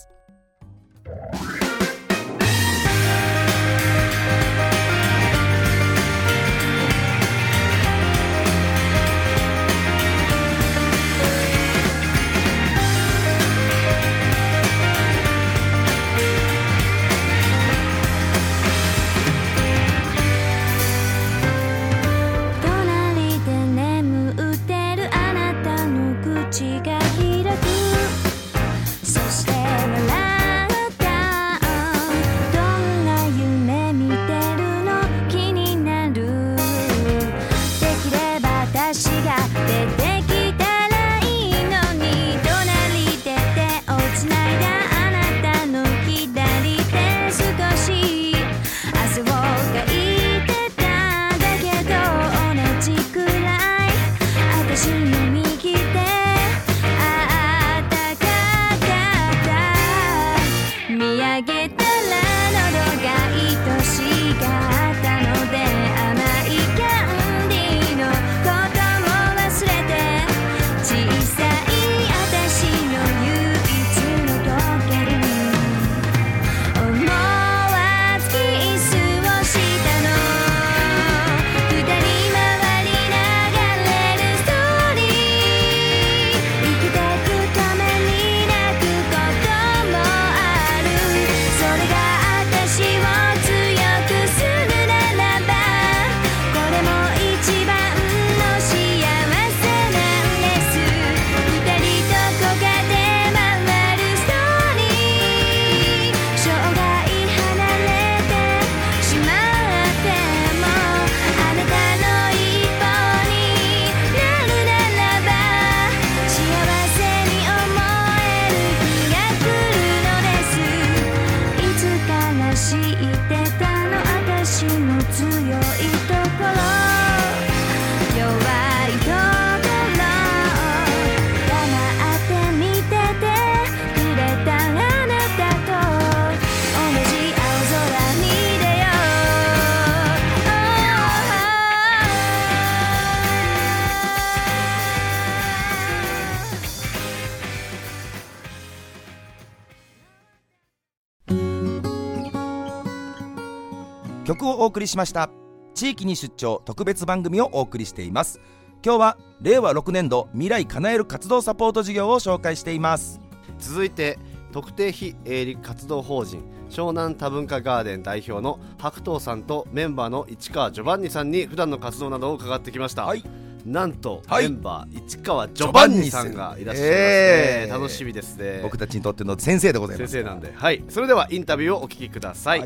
曲をお送りしました。地域に出張特別番組をお送りしています。今日はれいわろくねんど未来叶える活動サポート事業を紹介しています。 続いて特定非営利活動法人湘南多文化ガーデン代表の白桃さんとメンバーの市川ジョバンニさんに普段の活動などを伺ってきました。はい、なんと、はい、メンバー市川ジョバンニさんがいらっしゃいますね、えー、楽しみですね。 僕たちにとっての先生でございます。 先生なんで、はい、それではインタビューをお聞きください。はい、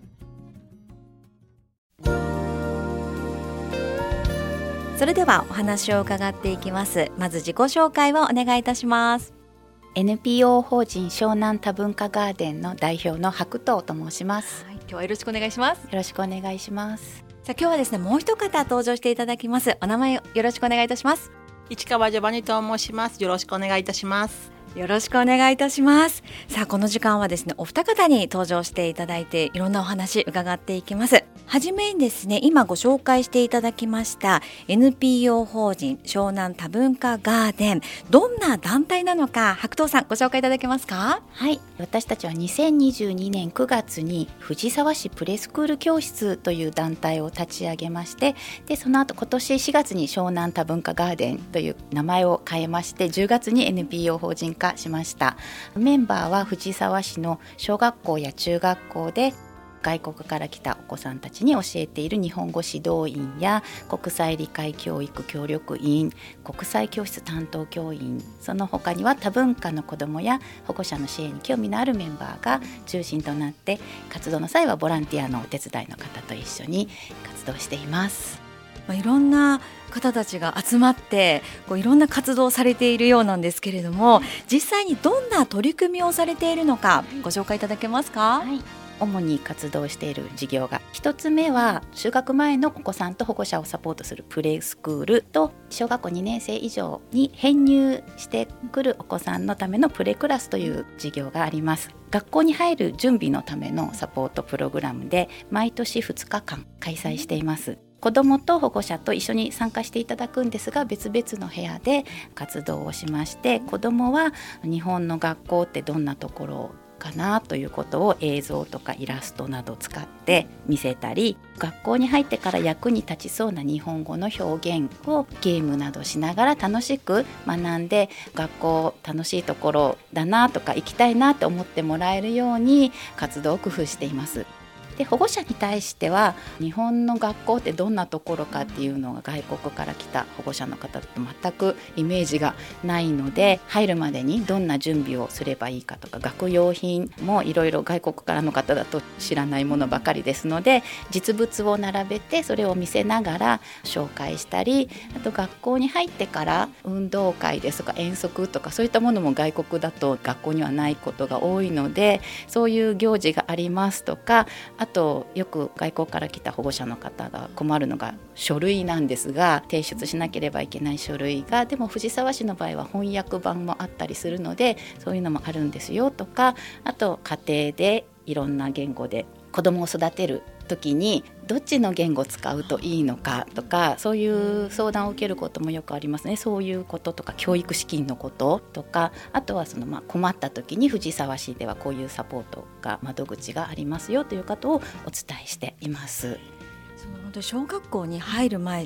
それではお話を伺っていきます。まず自己紹介をお願いいたします。 エヌピーオー 法人湘南多文化ガーデンの代表の白桃と申します。 はい、今日はよろしくお願いします。 よろしくお願いします。 さあ、今日はですね、もう一方登場していただきます。お名前をよろしくお願いいたします。 市川ジョバニと申します。よろしくお願いいたします。 よろしくお願いいたします。さあ、この時間はですね、お二方に登場していただいていろんなお話伺っていきます。はじめにですね、今ご紹介していただきました エヌピーオー 法人湘南多文化ガーデン、どんな団体なのか白桃さんご紹介いただけますか？ はい、私たちはにせんにじゅうにねんくがつに藤沢市プレスクール教室という団体を立ち上げまして、でその後今年しがつに湘南多文化ガーデンという名前を変えまして、じゅうがつに エヌピーオー 法人化しました。メンバーは藤沢市の小学校や中学校で外国から来たお子さんたちに教えている日本語指導員や国際理解教育協力員、国際教室担当教員、その他には多文化の子どもや保護者の支援に興味のあるメンバーが中心となって、活動の際はボランティアのお手伝いの方と一緒に活動しています。 まあ、いろんな方たちが集まってこういろんな活動をされているようなんですけれども、実際にどんな取り組みをされているのかご紹介いただけますか？ はい、主に活動している事業が、一つ目は就学前のお子さんと保護者をサポートするプレイスクールと、小学校にねんせい以上に編入してくるお子さんのためのプレクラスという事業があります。学校に入る準備のためのサポートプログラムで毎年ふつかかん開催しています。子どもと保護者と一緒に参加していただくんですが、別々の部屋で活動をしまして、子どもは日本の学校ってどんなところかなということを映像とかイラストなどを使って見せたり、学校に入ってから役に立ちそうな日本語の表現をゲームなどしながら楽しく学んで、学校楽しいところだなとか行きたいなと思ってもらえるように活動を工夫しています。で保護者に対しては、日本の学校ってどんなところかっていうのが外国から来た保護者の方と全くイメージがないので、入るまでにどんな準備をすればいいかとか、学用品もいろいろ外国からの方だと知らないものばかりですので、実物を並べてそれを見せながら紹介したり、あと学校に入ってから運動会ですとか遠足とか、そういったものも外国だと学校にはないことが多いので、そういう行事がありますとか、あとよく外国から来た保護者の方が困るのが書類なんですが、提出しなければいけない書類が、でも藤沢市の場合は翻訳版もあったりするので、そういうのもあるんですよとか、あと家庭でいろんな言語で子供を育てる時にどっちの言語を使うといいのかとか、そういう相談を受けることもよくありますね。そういうこととか、教育資金のこととか、あとはそのまあ困った時に藤沢市ではこういうサポートが窓口がありますよということをお伝えしています。 本当に小学校に入る前って、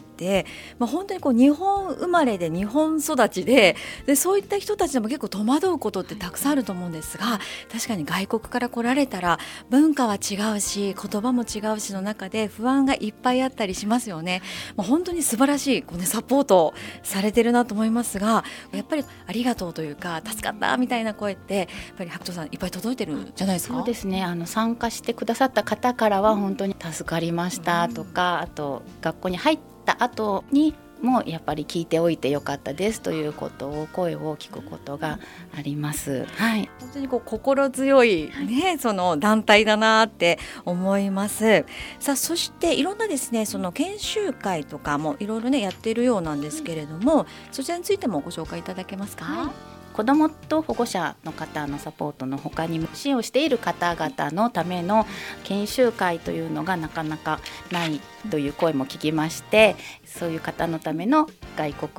まあ、本当にこう日本生まれで日本育ち で, でそういった人たちでも結構戸惑うことってたくさんあると思うんですが、確かに外国から来られたら文化は違うし言葉も違うしの中で不安がいっぱいあったりしますよね。まあ、本当に素晴らしいこう、ね、サポートをされてるなと思いますが、やっぱりありがとうというか助かったみたいな声ってやっぱり白桃さんいっぱい届いてるんじゃないですか？ そうですね、あの参加してくださった方からは本当に助かりましたとか、あと学校に入った後にもやっぱり聞いておいてよかったですということを声を聞くことがあります。はい、 本当にこう心強い、ね、その団体だなって思います。さあ、そしていろんなですねその研修会とかもいろいろねやっているようなんですけれども、そちらについてもご紹介いただけますか？ はい、子どもと保護者の方のサポートの他にも、支援をしている方々のための研修会というのがなかなかないという声も聞きまして、そういう方のための外国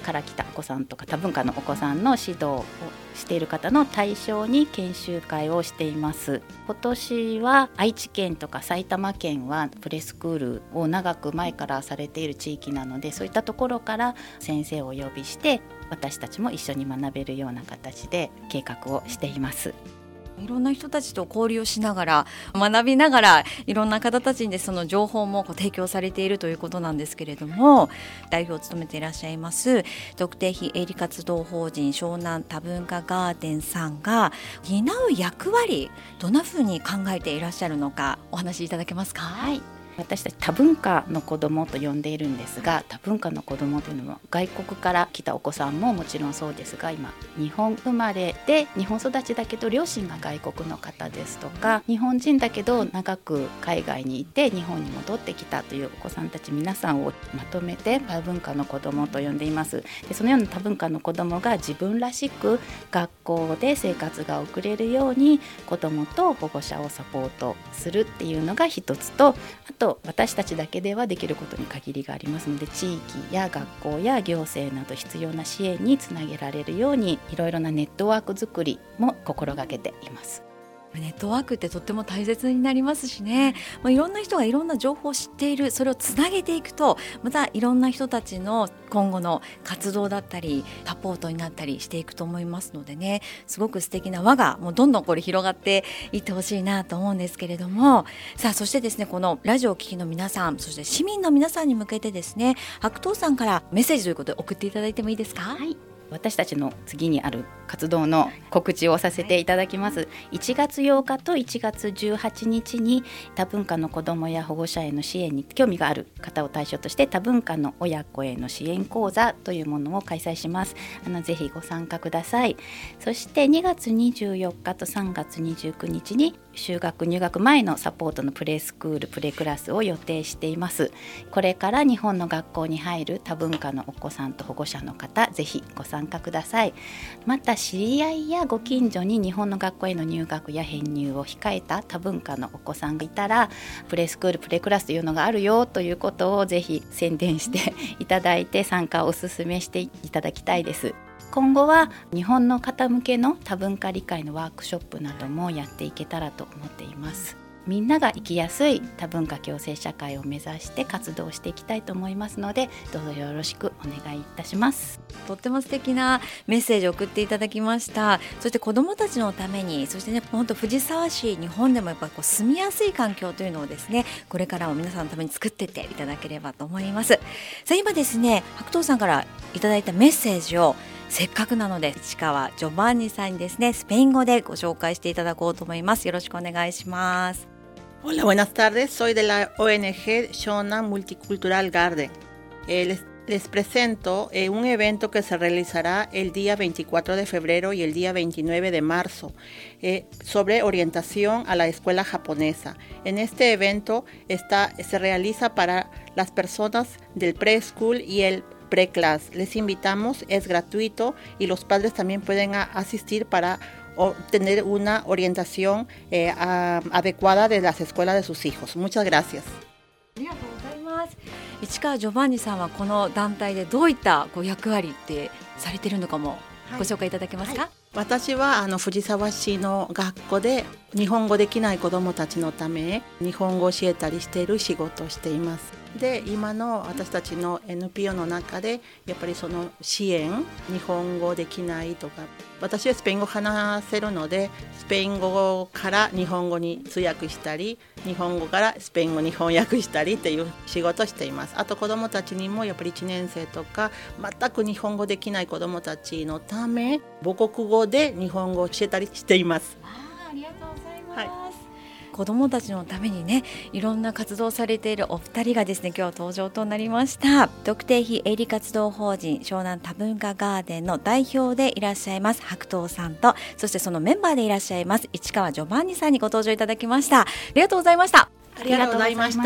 から来たお子さんとか多文化のお子さんの指導をしている方の対象に研修会をしています。今年は愛知県とか埼玉県はプレスクールを長く前からされている地域なので、そういったところから先生をお呼びして私たちも一緒に学べるような形で計画をしています。 いろんな人たちと交流をしながら学びながらいろんな方たちにその情報もこう提供されているということなんですけれども、代表を務めていらっしゃいます特定非営利活動法人湘南多文化ガーデンさんが担う役割、どんなふうに考えていらっしゃるのかお話しいただけますか？ はい、私たち多文化の子どもと呼んでいるんですが、多文化の子どもというのは外国から来たお子さんももちろんそうですが、今日本生まれで日本育ちだけど両親が外国の方ですとか、日本人だけど長く海外にいて日本に戻ってきたというお子さんたち皆さんをまとめて多文化の子どもと呼んでいます。でそのような多文化の子どもが自分らしく学校で生活が送れるように子どもと保護者をサポートするっていうのが一つと、あと私たちだけではできることに限りがありますので、地域や学校や行政など必要な支援につなげられるようにいろいろなネットワーク作りも心がけています。 ネットワークってとっても大切になりますしね、まあ、いろんな人がいろんな情報を知っている、それをつなげていくとまたいろんな人たちの今後の活動だったりサポートになったりしていくと思いますのでね、すごく素敵な輪がもうどんどんこれ広がっていってほしいなと思うんですけれども、さあそしてですね、このラジオを聴きの皆さん、そして市民の皆さんに向けてですね、白桃さんからメッセージということで送っていただいてもいいですか？ はい、私たちの次にある活動の告知をさせていただきます。いちがつようかといちがつじゅうはちにちに多文化の子どもや保護者への支援に興味がある方を対象として多文化の親子への支援講座というものを開催します。あのぜひご参加ください。そしてにがつにじゅうよっかとさんがつにじゅうくにちに就学入学前のサポートのプレスクールプレクラスを予定しています。これから日本の学校に入る多文化のお子さんと保護者の方、ぜひご参加ください。また知り合いやご近所に日本の学校への入学や編入を控えた多文化のお子さんがいたら、プレスクールプレクラスというのがあるよということをぜひ宣伝していただいて参加をお勧めしていただきたいです。今後は日本の方向けの多文化理解のワークショップなどもやっていけたらと思っています。みんなが生きやすい多文化共生社会を目指して活動していきたいと思いますので、どうぞよろしくお願いいたします。 とっても素敵なメッセージを送っていただきました。そして子どもたちのために、そしてね、本当藤沢市、日本でもやっぱりこう住みやすい環境というのをですね、これからも皆さんのために作っていっていただければと思います。さあ今ですね、白桃さんからいただいたメッセージをせっかくなので市川ジョバンニさんにですね、スペイン語でご紹介していただこうと思います。よろしくお願いします。 Hola, buenas tardes. Soy de la O N G Shonan Multicultural Garden. Eh, les, les presento eh, un evento que se realizará el día veinticuatro de febrero y el día veintinueve de marzo eh, sobre orientación a la escuela japonesa. En este evento está, se realiza para las personas del preschool y el preclass. Les invitamos, es gratuito y los padres también pueden a, asistir para obtener una orientación eh, a, adecuada de las escuelas de sus hijos. Muchas gracias. ありがとうございます。市川ジョバンニさんはこの団体でどういったこう役割ってされているのかもご紹介いただけますか？ はい、私はあの藤沢市の学校で日本語できない子どもたちのため日本語を教えたりしている仕事をしています。で今の私たちの エヌピーオー の中でやっぱりその支援、日本語できないとか、私はスペイン語話せるのでスペイン語から日本語に通訳したり、日本語からスペイン語に翻訳したりっていう仕事をしています。あと子どもたちにもやっぱりいちねんせいとか全く日本語できない子どもたちのため母国語で日本語を教えたりしています。 あ、ありがとうございます。 はい、 子どもたちのためにね、いろんな活動されているお二人がですね、今日登場となりました。特定非営利活動法人湘南多文化ガーデンの代表でいらっしゃいます白桃さんと、そしてそのメンバーでいらっしゃいます市川ジョバンニさんにご登場いただきました。ありがとうございました。 ありがとうございました。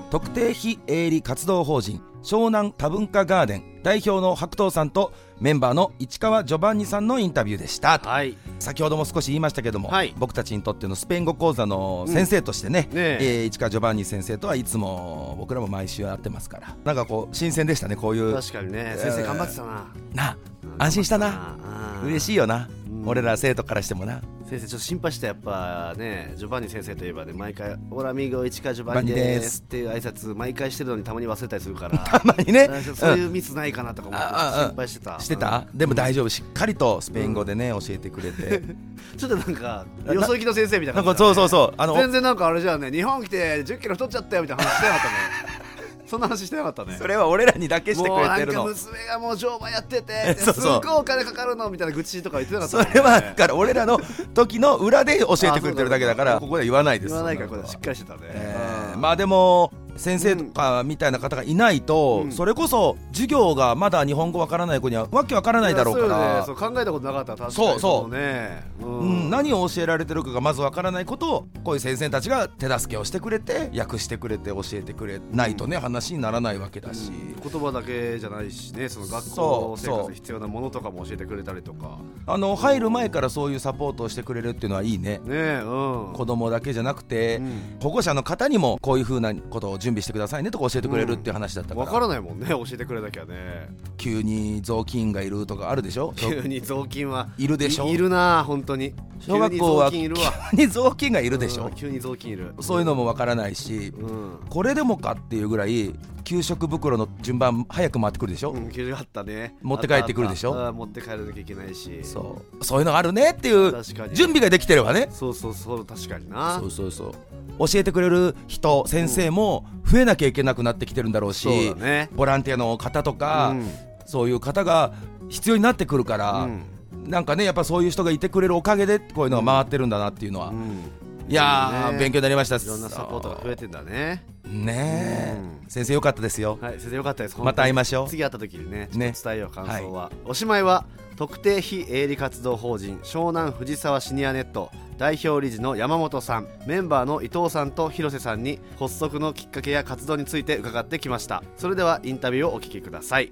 特定非営利活動法人湘南多文化ガーデン代表の白桃さんとメンバーの市川ジョバンニさんのインタビューでした、はい、先ほども少し言いましたけども、はい、僕たちにとってのスペイン語講座の先生としてね、うんねえー、市川ジョバンニ先生とはいつも僕らも毎週会ってますから、なんかこう新鮮でしたね。こういう確かにね、先生頑張ってたな、 な安心したな、嬉しいよな、うん、俺ら生徒からしてもな。 先生ちょっと心配して、やっぱねジョバンニ先生といえばね、毎回オラミーゴ市川ジョバンニですっていう挨拶毎回してるのにたまに忘れたりするからたまにねそういうミスないかなとか思って心配してたしてた、うん、でも大丈夫、しっかりとスペイン語でね、うん、教えてくれてちょっとなんかよそ行きの先生みたいな感じ、 ね、そうそうそう、あの全然なんかあれじゃんね、日本来てじゅっキロ太っちゃったよみたいな話してなかったねそんな話してなかったね。 それは俺らにだけしてくれてるの。 もうなんか娘がもう乗馬やっててそうそうすっごいお金かかるのみたいな愚痴とか言ってなかった、ね、 それはだから俺らの時の裏で教えてくれてるだけだからここでは言わないです。 言わないからこれしっかりしてたね、 えー、まあでも先生とかみたいな方がいないと、うん、それこそ授業がまだ日本語わからない子にはわけわからないだろうから、 そう、ね、そう考えたことなかったら確かにそうそうね、うんうん、何を教えられてるかがまずわからないことをこういう先生たちが手助けをしてくれて訳してくれて教えてくれないとね、うん、話にならないわけだし、 うん、言葉だけじゃないしね、その学校生活に必要なものとかも教えてくれたりとか、 あの入る前からそういうサポートをしてくれるっていうのはいいね。 ね、うん、 子供だけじゃなくて、うん、保護者の方にもこういう風なことを準備してくださいねとか教えてくれるっていう話だったから、 うん、分からないもんね、教えてくれなきゃね。 急に雑巾がいるとかあるでしょ。 急に雑巾はいるでしょ。 い, いるな本当に。 小学校は急に雑巾がいるでしょ、 うん、急に雑巾いる、 そういうのも分からないし、うん、これでもかっていうぐらい給食袋の順番早く回ってくるでしょ、 うん、給食あったね、 持って帰ってくるでしょ、 ああ持って帰らなきゃいけないし、 そうそういうのがあるねっていう準備ができてればね、 そうそうそう確かにな、 そうそうそう教えてくれる人先生も増えなきゃいけなくなってきてるんだろうし、 そうだね、 ボランティアの方とか、うん、そういう方が必要になってくるから、うんなんかねやっぱそういう人がいてくれるおかげでこういうのが回ってるんだなっていうのは、うん、いやー、ね、勉強になりました。いろんなサポートが増えてんだね。 ねえ、うん、先生よかったですよ。 はい、先生よかったです。 また会いましょう。 次会った時にね、ちょっと伝えよう、感想は、はい、おしまいは特定非営利活動法人湘南藤沢シニアネット代表理事の山本さん、メンバーの伊藤さんと広瀬さんに発足のきっかけや活動について伺ってきました。それではインタビューをお聞きください。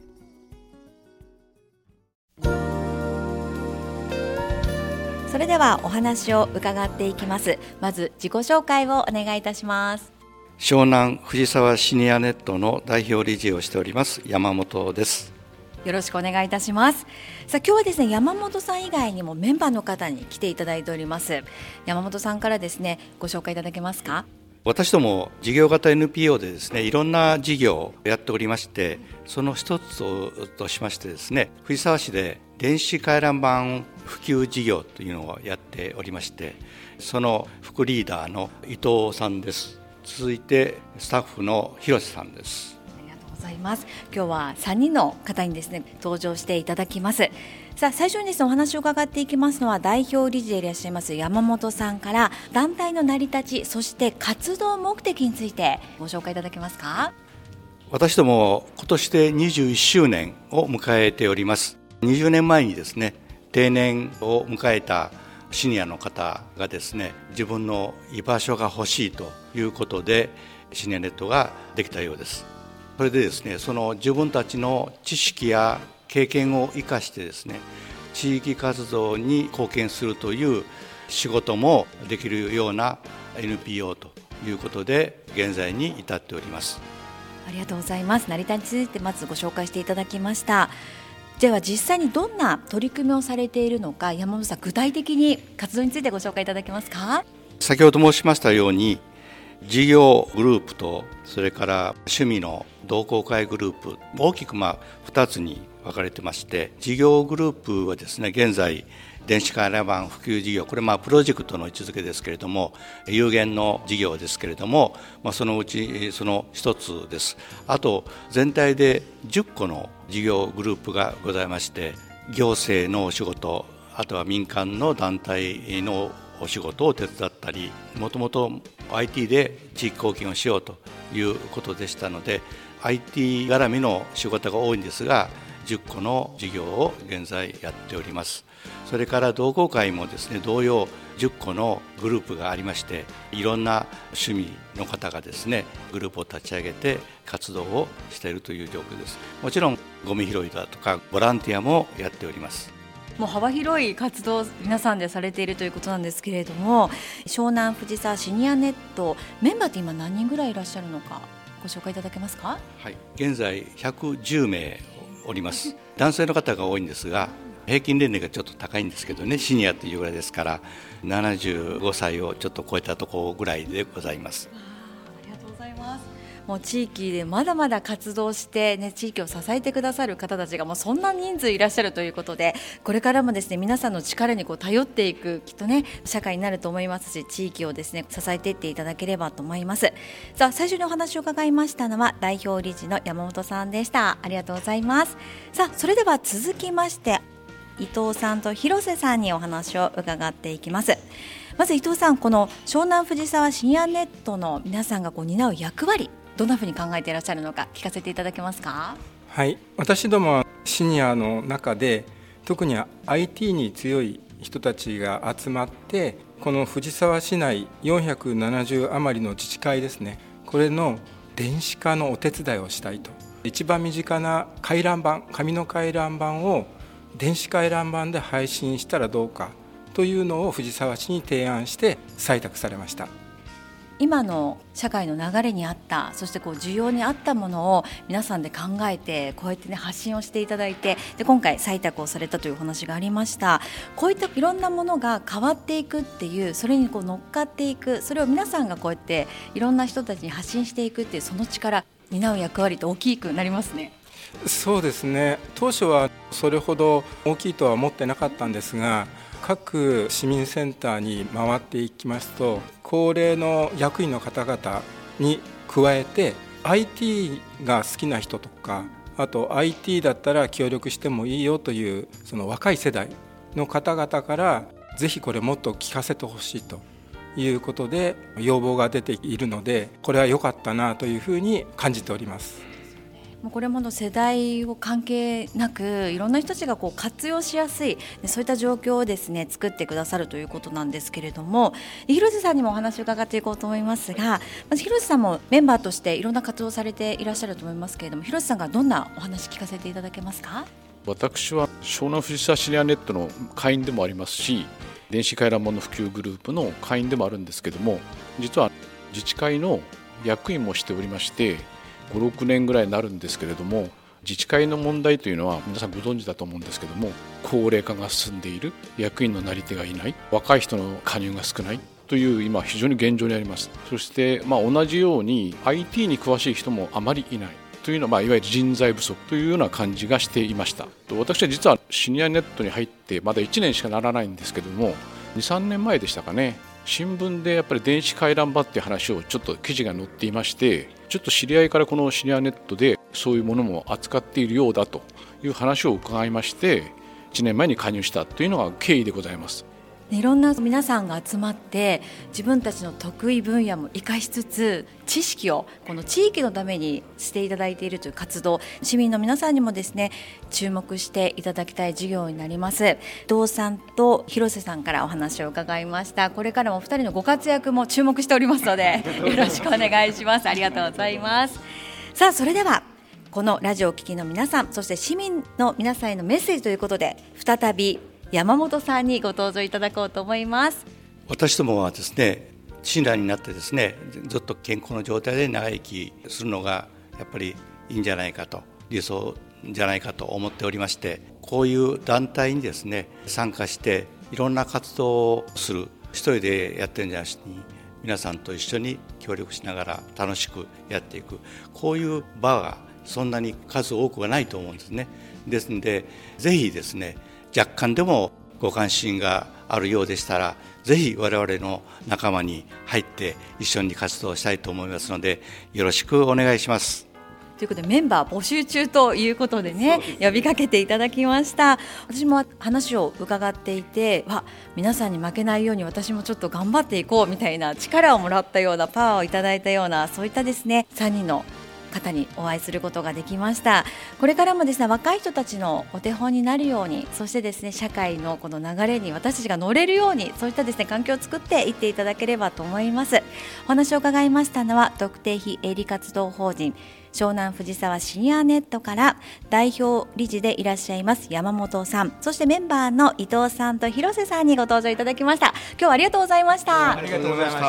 それではお話を伺っていきます。まず自己紹介をお願いいたします。 湘南藤沢シニアネットの代表理事をしております山本です。 よろしくお願いいたします。さあ今日はですね山本さん以外にもメンバーの方に来ていただいております。山本さんからですねご紹介いただけますか。 私ども事業型 エヌピーオー でですねいろんな事業をやっておりまして、その一つとしましてですね藤沢市で電子回覧板普及事業というのをやっておりまして、その副リーダーの伊藤さんです。続いてスタッフの広瀬さんです。 ありがとうございます。今日はさんにんの方にですね登場していただきます。さあ最初にですねお話を伺っていきますのは代表理事でいらっしゃいます山本さんから団体の成り立ち、そして活動目的についてご紹介いただけますか。 私ども今年でにじゅういっしゅうねんを迎えております。にじゅうねんまえにですね定年を迎えたシニアの方がですね自分の居場所が欲しいということでシニアネットができたようです。それでですねその自分たちの知識や経験を生かしてですね地域活動に貢献するという仕事もできるような エヌピーオー ということで現在に至っております。 ありがとうございます。成り立ちについてまずご紹介していただきました。では実際にどんな取り組みをされているのか、山本さん具体的に活動についてご紹介いただけますか。 先ほど申しましたように事業グループとそれから趣味の同好会グループ大きくまあふたつに分かれてまして、事業グループはですね現在電子回覧板普及事業、これまあプロジェクトの位置づけですけれども有限の事業ですけれども、まあ、そのうちその一つです。あと全体でじゅっこの事業グループがございまして、行政のお仕事、あとは民間の団体のお仕事を手伝ったり、もともと アイティー で地域貢献をしようということでしたので アイティー 絡みの仕事が多いんですがじゅっこの事業を現在やっております。 それから同好会もですね同様じゅっこのグループがありまして、いろんな趣味の方がですねグループを立ち上げて活動をしているという状況です。もちろんゴミ拾いだとかボランティアもやっております。 もう幅広い活動を皆さんでされているということなんですけれども、湘南藤沢シニアネットメンバーって今何人ぐらいいらっしゃるのかご紹介いただけますか？ はい、現在ひゃくじゅうめいおります。男性の方が多いんですが、平均年齢がちょっと高いんですけどね、シニアというぐらいですからななじゅうごさいをちょっと超えたところぐらいでございます。 ありがとうございます。もう地域でまだまだ活動して、ね、地域を支えてくださる方たちがもうそんな人数いらっしゃるということで、これからもですね皆さんの力にこう頼っていくきっとね社会になると思いますし、地域をですね支えていっていただければと思います。さあ最初にお話を伺いましたのは代表理事の山本さんでした。ありがとうございます。さあそれでは続きまして伊藤さんと広瀬さんにお話を伺っていきます。まず伊藤さん、この湘南藤沢シニアネットの皆さんがこう担う役割、どんなふうに考えていらっしゃるのか聞かせていただけますか？ はい、私どもはシニアの中で特に アイティー に強い人たちが集まって、この藤沢市内よんひゃくななじゅう余りの自治会ですね、これの電子化のお手伝いをしたいと。一番身近な回覧板、紙の回覧板を電子回覧板で配信したらどうかというのを藤沢市に提案して採択されました。 今の社会の流れにあった、そしてこう需要に合ったものを皆さんで考えてこうやって、ね、発信をしていただいて、で今回採択をされたというお話がありました。こういったいろんなものが変わっていくっていう、それにこう乗っかっていく、それを皆さんがこうやっていろんな人たちに発信していくっていう、その力担う役割って大きくなりますね。 そうですね、当初はそれほど大きいとは思ってなかったんですが、各市民センターに回っていきますと、高齢の役員の方々に加えて アイティー が好きな人とか、あと アイティー だったら協力してもいいよというその若い世代の方々からぜひこれもっと聞かせてほしいということで要望が出ているので、これは良かったなというふうに感じております。 もうこれもの世代を関係なくいろんな人たちがこう活用しやすい、そういった状況をですね作ってくださるということなんですけれども、広瀬さんにもお話を伺っていこうと思いますが、まず広瀬さんもメンバーとしていろんな活動をされていらっしゃると思いますけれども、広瀬さんがどんなお話聞かせていただけますか？ 私は湘南藤沢シニアネットの会員でもありますし、電子回覧板の普及グループの会員でもあるんですけども、実は自治会の役員もしておりまして、ご、ろくねんぐらいになるんですけれども、自治会の問題というのは皆さんご存知だと思うんですけども、高齢化が進んでいる、役員のなり手がいない、若い人の加入が少ないという今非常に現状にあります。そして、まあ、同じように アイティー に詳しい人もあまりいないというのは、まあ、いわゆる人材不足というような感じがしていました。私は実はシニアネットに入ってまだいちねんしかならないんですけども、に、さんねんまえでしたかね、新聞でやっぱり電子回覧板っていう話をちょっと記事が載っていまして、ちょっと知り合いからこのシニアネットでそういうものも扱っているようだという話を伺いまして、いちねんまえに加入したというのが経緯でございます。 いろんな皆さんが集まって自分たちの得意分野も生かしつつ、知識をこの地域のためにしていただいているという活動、市民の皆さんにもですね注目していただきたい事業になります。伊藤さんと広瀬さんからお話を伺いました。これからもお二人のご活躍も注目しておりますのでよろしくお願いします。ありがとうございます。さあそれではこのラジオを聴きの皆さん、そして市民の皆さんへのメッセージということで、再び山本さんにご登場いただこうと思います。 私どもはですね、シニアになってですね、ずっと健康な状態で長生きするのがやっぱりいいんじゃないかと、理想じゃないかと思っておりまして、こういう団体にですね参加していろんな活動をする、一人でやってるんじゃなしに皆さんと一緒に協力しながら楽しくやっていく、こういう場がそんなに数多くはないと思うんですね。ですのでぜひですね、若干でもご関心があるようでしたら、ぜひ我々の仲間に入って一緒に活動したいと思いますので、よろしくお願いします。 ということでメンバー募集中ということでね、呼びかけていただきました。私も話を伺っていて、わ皆さんに負けないように私もちょっと頑張っていこうみたいな力をもらったような、パワーをいただいたような、そういったですねさんにんの方にお会いすることができました。これからもですね、若い人たちのお手本になるように、そしてですね、社会のこの流れに私たちが乗れるように、そういったですね、環境を作っていっていただければと思います。お話を伺いましたのは、特定非営利活動法人湘南藤沢シニアネットから代表理事でいらっしゃいます山本さん、そしてメンバーの伊藤さんと広瀬さんにご登場いただきました。今日はありがとうございました。 ありがとうございました。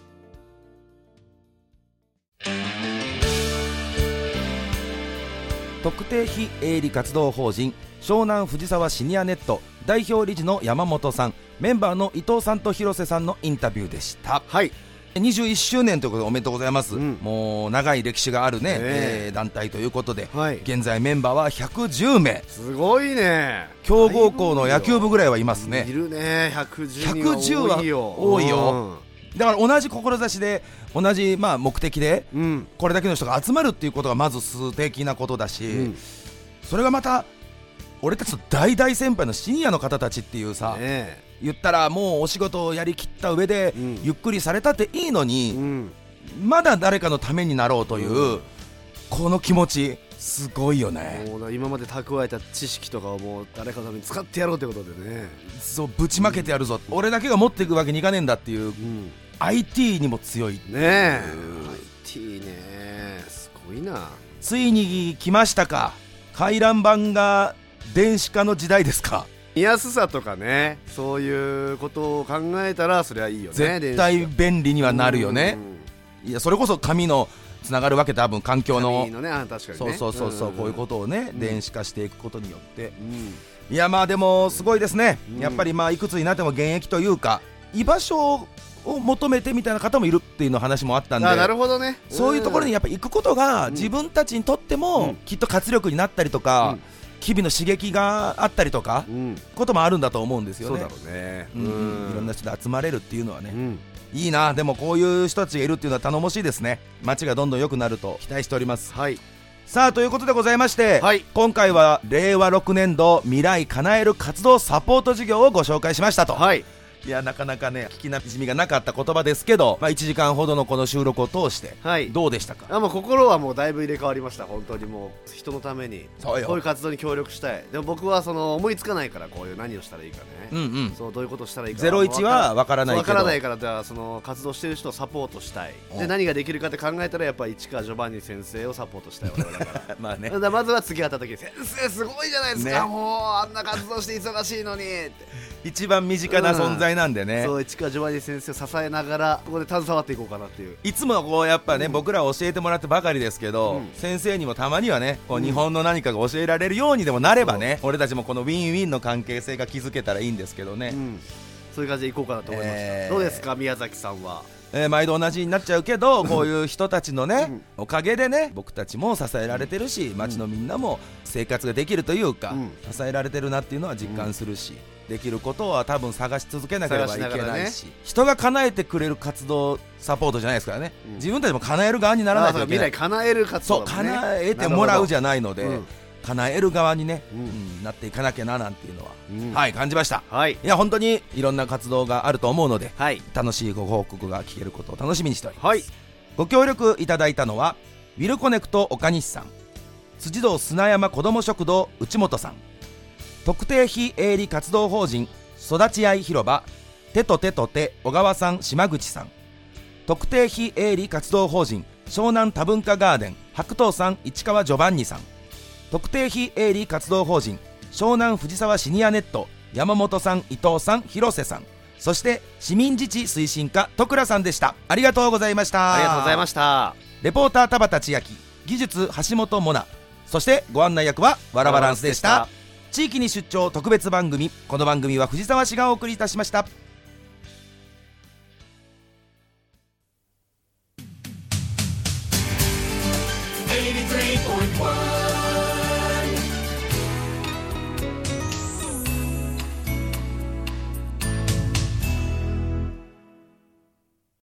特定非営利活動法人湘南藤沢シニアネット代表理事の山本さん、メンバーの伊藤さんと広瀬さんのインタビューでした。 はい、 にじゅういっしゅうねんということでおめでとうございます、うん、もう長い歴史があるね、えー、団体ということで、はい、現在メンバーはひゃくじゅうめい。 すごいね。 強豪校の野球部ぐらいはいますね。 いるね。ひゃくじゅうにんは多いよ。 多いよ、うん、だから同じ志で同じまあ目的で、うん、これだけの人が集まるっていうことがまず素敵なことだし、うん、それがまた俺たちの大大先輩のシニアの方たちっていうさ、ね、言ったらもうお仕事をやりきった上で、うん、ゆっくりされたっていいのに、うん、まだ誰かのためになろうという、うん、この気持ちすごいよね。 もう今まで蓄えた知識とかをもう誰かのために使ってやろうということでね、 そうぶちまけてやるぞ、うん、俺だけが持っていくわけにいかねえんだっていう、うん、アイティー にも強いねえ、うん、アイティー ね、すごいな。 ついに来ましたか、回覧板が電子化の時代ですか。 見やすさとかね、そういうことを考えたらそれはいいよね。 絶対便利にはなるよね。いやそれこそ紙のつながるわけ、多分環境の、 のね、確かにね、 そうそうそうそう、こういうことをね、うん、電子化していくことによって、うん、いやまあでもすごいですね、うん、やっぱりまあいくつになっても現役というか居場所を求めてみたいな方もいるっていうの話もあったんで、 あ、なるほどね、 そういうところにやっぱ行くことが自分たちにとってもきっと活力になったりとか、うん、日々の刺激があったりとか、うん、こともあるんだと思うんですよね。 そうだろうね、 うんうん、いろんな人で集まれるっていうのはね、うん、いいな。でもこういう人たちがいるっていうのは頼もしいですね。街がどんどん良くなると期待しております。 はい、 さあということでございまして、はい、今回はれいわろくねんど未来叶える活動サポート事業をご紹介しましたと。 はい、 いやなかなかね聞きなじみがなかった言葉ですけど、まあ、いちじかんほどのこの収録を通して、はい、どうでしたか。 あ、もう心はもうだいぶ入れ替わりました。本当にもう人のためにそうよ、こういう活動に協力したい。でも僕はその思いつかないから、こういう何をしたらいいかね、うんうん、そうどういうことしたらいいかゼロイチは分からないけど、 分からないから、じゃあその活動してる人をサポートしたい。で何ができるかって考えたらやっぱり市川ジョバンニ先生をサポートしたい俺だからまあね、だまずは次会った時、先生すごいじゃないですか、ね、もうあんな活動して忙しいのにって一番身近な存在なんでね、うん、 そう市川ジョバンニ先生を支えながらここで携わっていこうかなっていう。 いつもこうやっぱね、うん、僕ら教えてもらってばかりですけど、うん、先生にもたまにはねこう日本の何かが教えられるようにでもなればね、うん、俺たちもこのウィンウィンの関係性が築けたらいいんですけどね、うん、 そういう感じでいこうかなと思いました、えー、どうですか宮崎さんは。 えー、毎度同じになっちゃうけどこういう人たちのね、うん、おかげでね僕たちも支えられてるし、うん、街のみんなも生活ができるというか、うん、支えられてるなっていうのは実感するし、うん、できることは多分探し続けなければいけないし、ね、人が叶えてくれる活動サポートじなじゃいですからね、うん、自分たちも叶える側にならないといけない。 未来叶える活動だもんね。 そう叶えてもらうじゃないので、うん、叶える側にね、うんうん、なっていかなきゃななんていうのは、うん、はい感じました、はい、いや本当にいろんな活動があると思うので、はい、楽しいご報告が聞けることを楽しみにしております、はい、ご協力いただいたのはウィルコネクト岡西さん、辻堂砂山子ども食堂内本さん、特定非営利活動法人育ち合い広場手と手と手小川さん島口さん、特定非営利活動法人湘南多文化ガーデン白桃さん市川ジョバンニさん、特定非営利活動法人湘南藤沢シニアネット山本さん伊藤さん広瀬さん、そして市民自治推進課徳倉さんでした。ありがとうございました。 ありがとうございました。 レポーター田畑千秋、技術橋本モナ、そしてご案内役はわらバランスでした。地域に出張特別番組、この番組は藤沢市がお送りいたしました。エイティースリーポイントワン